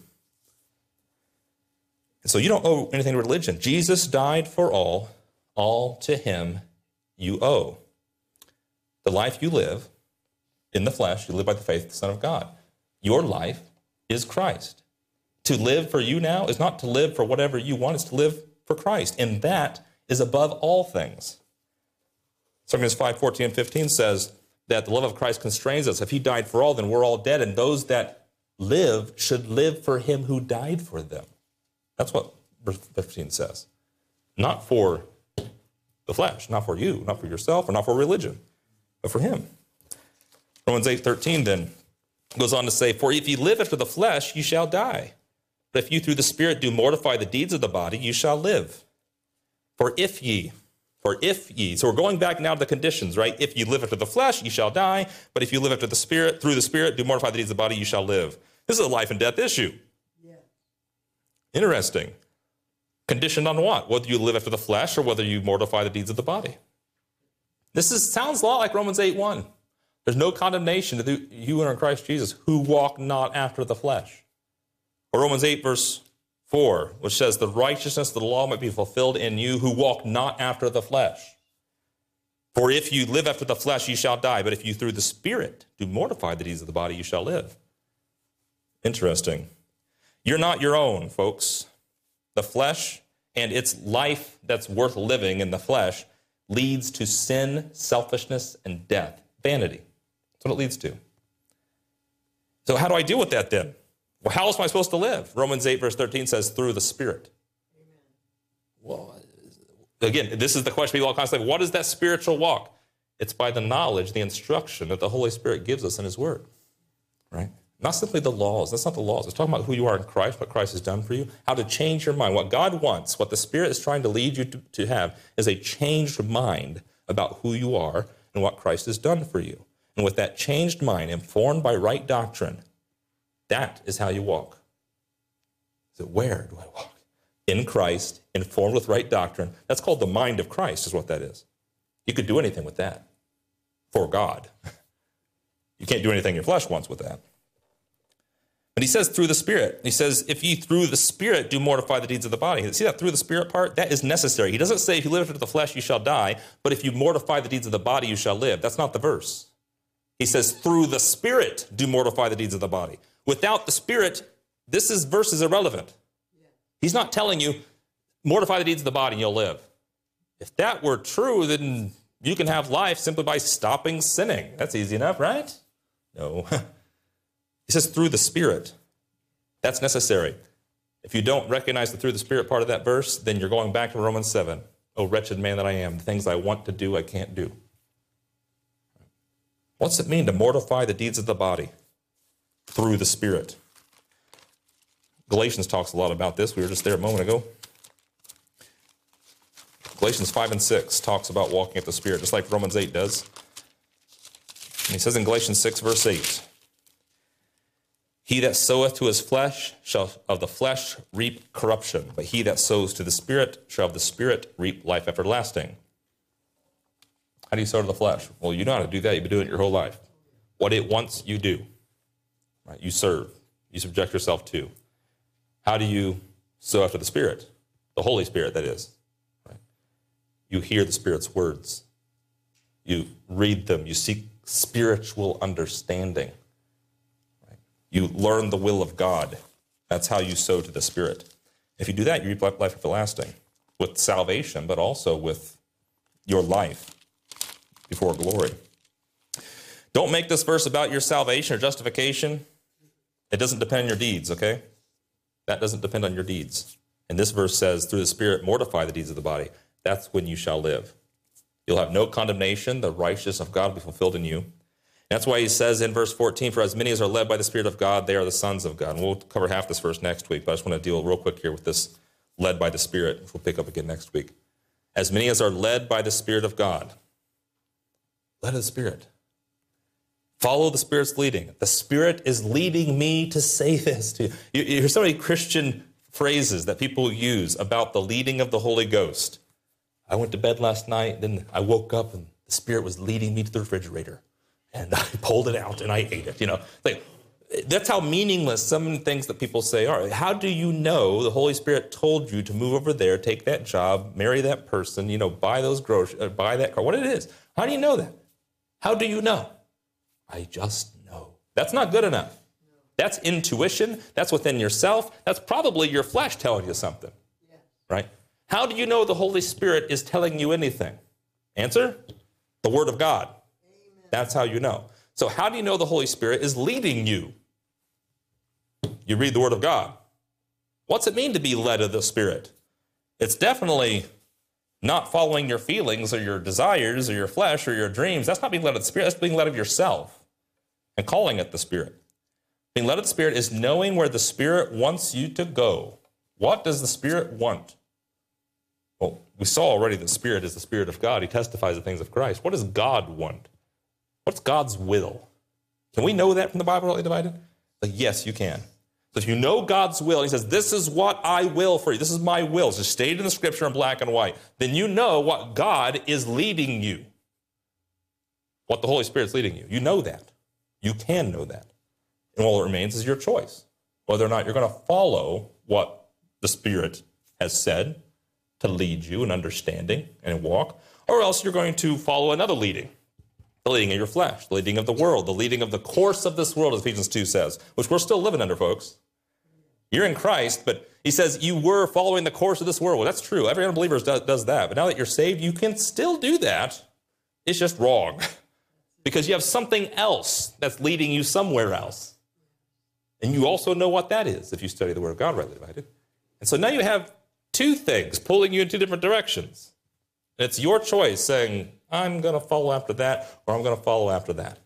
Speaker 1: And so you don't owe anything to religion. Jesus died for all. All to him you owe. The life you live in the flesh, you live by the faith of the Son of God. Your life is Christ. To live for you now is not to live for whatever you want. It's to live for Christ, and that is above all things. Second Corinthians five, fourteen and fifteen says that the love of Christ constrains us. If he died for all, then we're all dead, and those that live should live for him who died for them. That's what verse fifteen says. Not for the flesh, not for you, not for yourself, or not for religion, but for him. Romans eight thirteen then goes on to say, for if ye live after the flesh, you shall die. But if you through the Spirit do mortify the deeds of the body, you shall live. For if ye, for if ye, so we're going back now to the conditions, right? If you live after the flesh, you shall die. But if you live after the Spirit, through the Spirit, do mortify the deeds of the body, you shall live. This is a life and death issue. Yeah. Interesting. Conditioned on what? Whether you live after the flesh or whether you mortify the deeds of the body. This is sounds a lot like Romans eight one. There's no condemnation to the, you who are in Christ Jesus, who walk not after the flesh. Or Romans eight verse four, which says, the righteousness of the law might be fulfilled in you who walk not after the flesh. For if you live after the flesh, you shall die. But if you through the Spirit do mortify the deeds of the body, you shall live. Interesting. You're not your own, folks. The flesh and its life that's worth living in the flesh leads to sin, selfishness, and death. Vanity. That's what it leads to. So how do I deal with that then? Well, how else am I supposed to live? Romans eight verse thirteen says, through the Spirit. Amen. Well, again, this is the question people all constantly, what is that spiritual walk? It's by the knowledge, the instruction that the Holy Spirit gives us in his word, right? Not simply the laws. That's not the laws. It's talking about who you are in Christ, what Christ has done for you, how to change your mind. What God wants, what the Spirit is trying to lead you to, to have is a changed mind about who you are and what Christ has done for you. And with that changed mind, informed by right doctrine, that is how you walk. So where do I walk? In Christ, informed with right doctrine. That's called the mind of Christ, is what that is. You could do anything with that for God. You can't do anything your flesh wants with that. But he says through the Spirit. He says, if ye through the Spirit do mortify the deeds of the body. See that through the Spirit part? That is necessary. He doesn't say if you live after the flesh, you shall die, but if you mortify the deeds of the body, you shall live. That's not the verse. He says through the Spirit do mortify the deeds of the body. Without the Spirit, this is, verse is irrelevant. He's not telling you, mortify the deeds of the body and you'll live. If that were true, then you can have life simply by stopping sinning. That's easy enough, right? No. He says through the Spirit. That's necessary. If you don't recognize the through the Spirit part of that verse, then you're going back to Romans seven. Oh, wretched man that I am, the things I want to do, I can't do. What's it mean to mortify the deeds of the body? Through the Spirit. Galatians talks a lot about this. We were just there a moment ago. Galatians five and six talks about walking at the Spirit, just like Romans eight does. And he says in Galatians six, verse eight, he that soweth to his flesh shall of the flesh reap corruption, but he that sows to the Spirit shall of the Spirit reap life everlasting. How do you sow to the flesh? Well, you know how to do that. You've been doing it your whole life. What it wants, you do. Right? You serve. You subject yourself to. How do you sow after the Spirit? The Holy Spirit, that is. Right? You hear the Spirit's words. You read them. You seek spiritual understanding. Right? You learn the will of God. That's how you sow to the Spirit. If you do that, you reap life everlasting with salvation, but also with your life before glory. Don't make this verse about your salvation or justification. It doesn't depend on your deeds, okay? That doesn't depend on your deeds. And this verse says, through the Spirit, mortify the deeds of the body. That's when you shall live. You'll have no condemnation. The righteousness of God will be fulfilled in you. That's why he says in verse fourteen, for as many as are led by the Spirit of God, they are the sons of God. And we'll cover half this verse next week, but I just want to deal real quick here with this led by the Spirit. We'll pick up again next week. As many as are led by the Spirit of God. Led of the Spirit. Follow the Spirit's leading. The Spirit is leading me to say this to you. You, you hear so many Christian phrases that people use about the leading of the Holy Ghost. I went to bed last night, then I woke up and the Spirit was leading me to the refrigerator. And I pulled it out and I ate it. You know, like that's how meaningless some things that people say are. How do you know the Holy Spirit told you to move over there, take that job, marry that person, you know, buy those groceries, uh, buy that car, what it is? How do you know that? How do you know? I just know. That's not good enough. That's intuition. That's within yourself. That's probably your flesh telling you something, right? How do you know the Holy Spirit is telling you anything? Answer, the Word of God. Amen. That's how you know. So how do you know the Holy Spirit is leading you? You read the Word of God. What's it mean to be led of the Spirit? It's definitely not following your feelings or your desires or your flesh or your dreams. That's not being led of the Spirit. That's being led of yourself and calling it the Spirit. Being led of the Spirit is knowing where the Spirit wants you to go. What does the Spirit want? Well, we saw already the Spirit is the Spirit of God. He testifies the things of Christ. What does God want? What's God's will? Can we know that from the Bible, rightly divided? Like, yes, you can. So if you know God's will, he says, this is what I will for you. This is my will. It's just stated in the Scripture in black and white. Then you know what God is leading you. What the Holy Spirit's leading you. You know that. You can know that. And all that remains is your choice. Whether or not you're going to follow what the Spirit has said to lead you in understanding and walk, or else you're going to follow another leading. The leading of your flesh, the leading of the world, the leading of the course of this world, as Ephesians two says, which we're still living under, folks. You're in Christ, but he says you were following the course of this world. Well, that's true. Every unbeliever does, does that. But now that you're saved, you can still do that. It's just wrong because you have something else that's leading you somewhere else. And you also know what that is if you study the Word of God rightly divided. And so now you have two things pulling you in two different directions. And it's your choice saying, I'm going to follow after that, or I'm going to follow after that.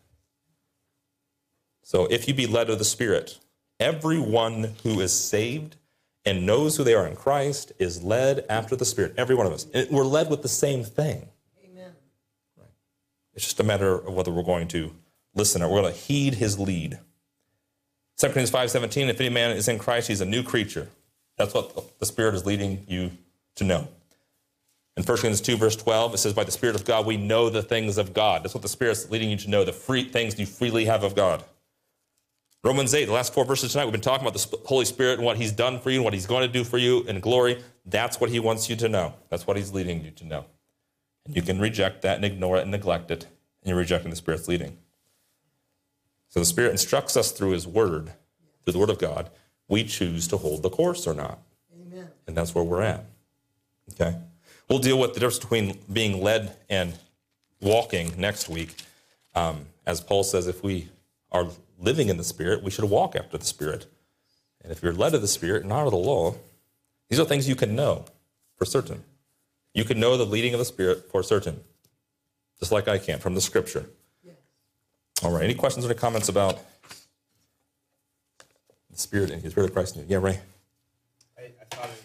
Speaker 1: So if you be led of the Spirit, everyone who is saved and knows who they are in Christ is led after the Spirit. Every one of us. And we're led with the same thing. Amen. Right. It's just a matter of whether we're going to listen or we're going to heed his lead. Second Corinthians five seventeen, if any man is in Christ, he's a new creature. That's what the Spirit is leading you to know. In First Corinthians two, verse twelve, it says, by the Spirit of God, we know the things of God. That's what the Spirit's leading you to know, the free things you freely have of God. Romans eight, the last four verses tonight, we've been talking about the Holy Spirit and what he's done for you and what he's going to do for you in glory. That's what he wants you to know. That's what he's leading you to know. And you can reject that and ignore it and neglect it, and you're rejecting the Spirit's leading. So the Spirit instructs us through his word, through the Word of God. We choose to hold the course or not. Amen. And that's where we're at. Okay? We'll deal with the difference between being led and walking next week. Um, as Paul says, if we are living in the Spirit, we should walk after the Spirit. And if you're led of the Spirit and not of the law, these are things you can know for certain. You can know the leading of the Spirit for certain, just like I can from the Scripture. Yes. All right, any questions or any comments about the Spirit and the Spirit of Christ? Yeah, Ray?
Speaker 2: I, I thought it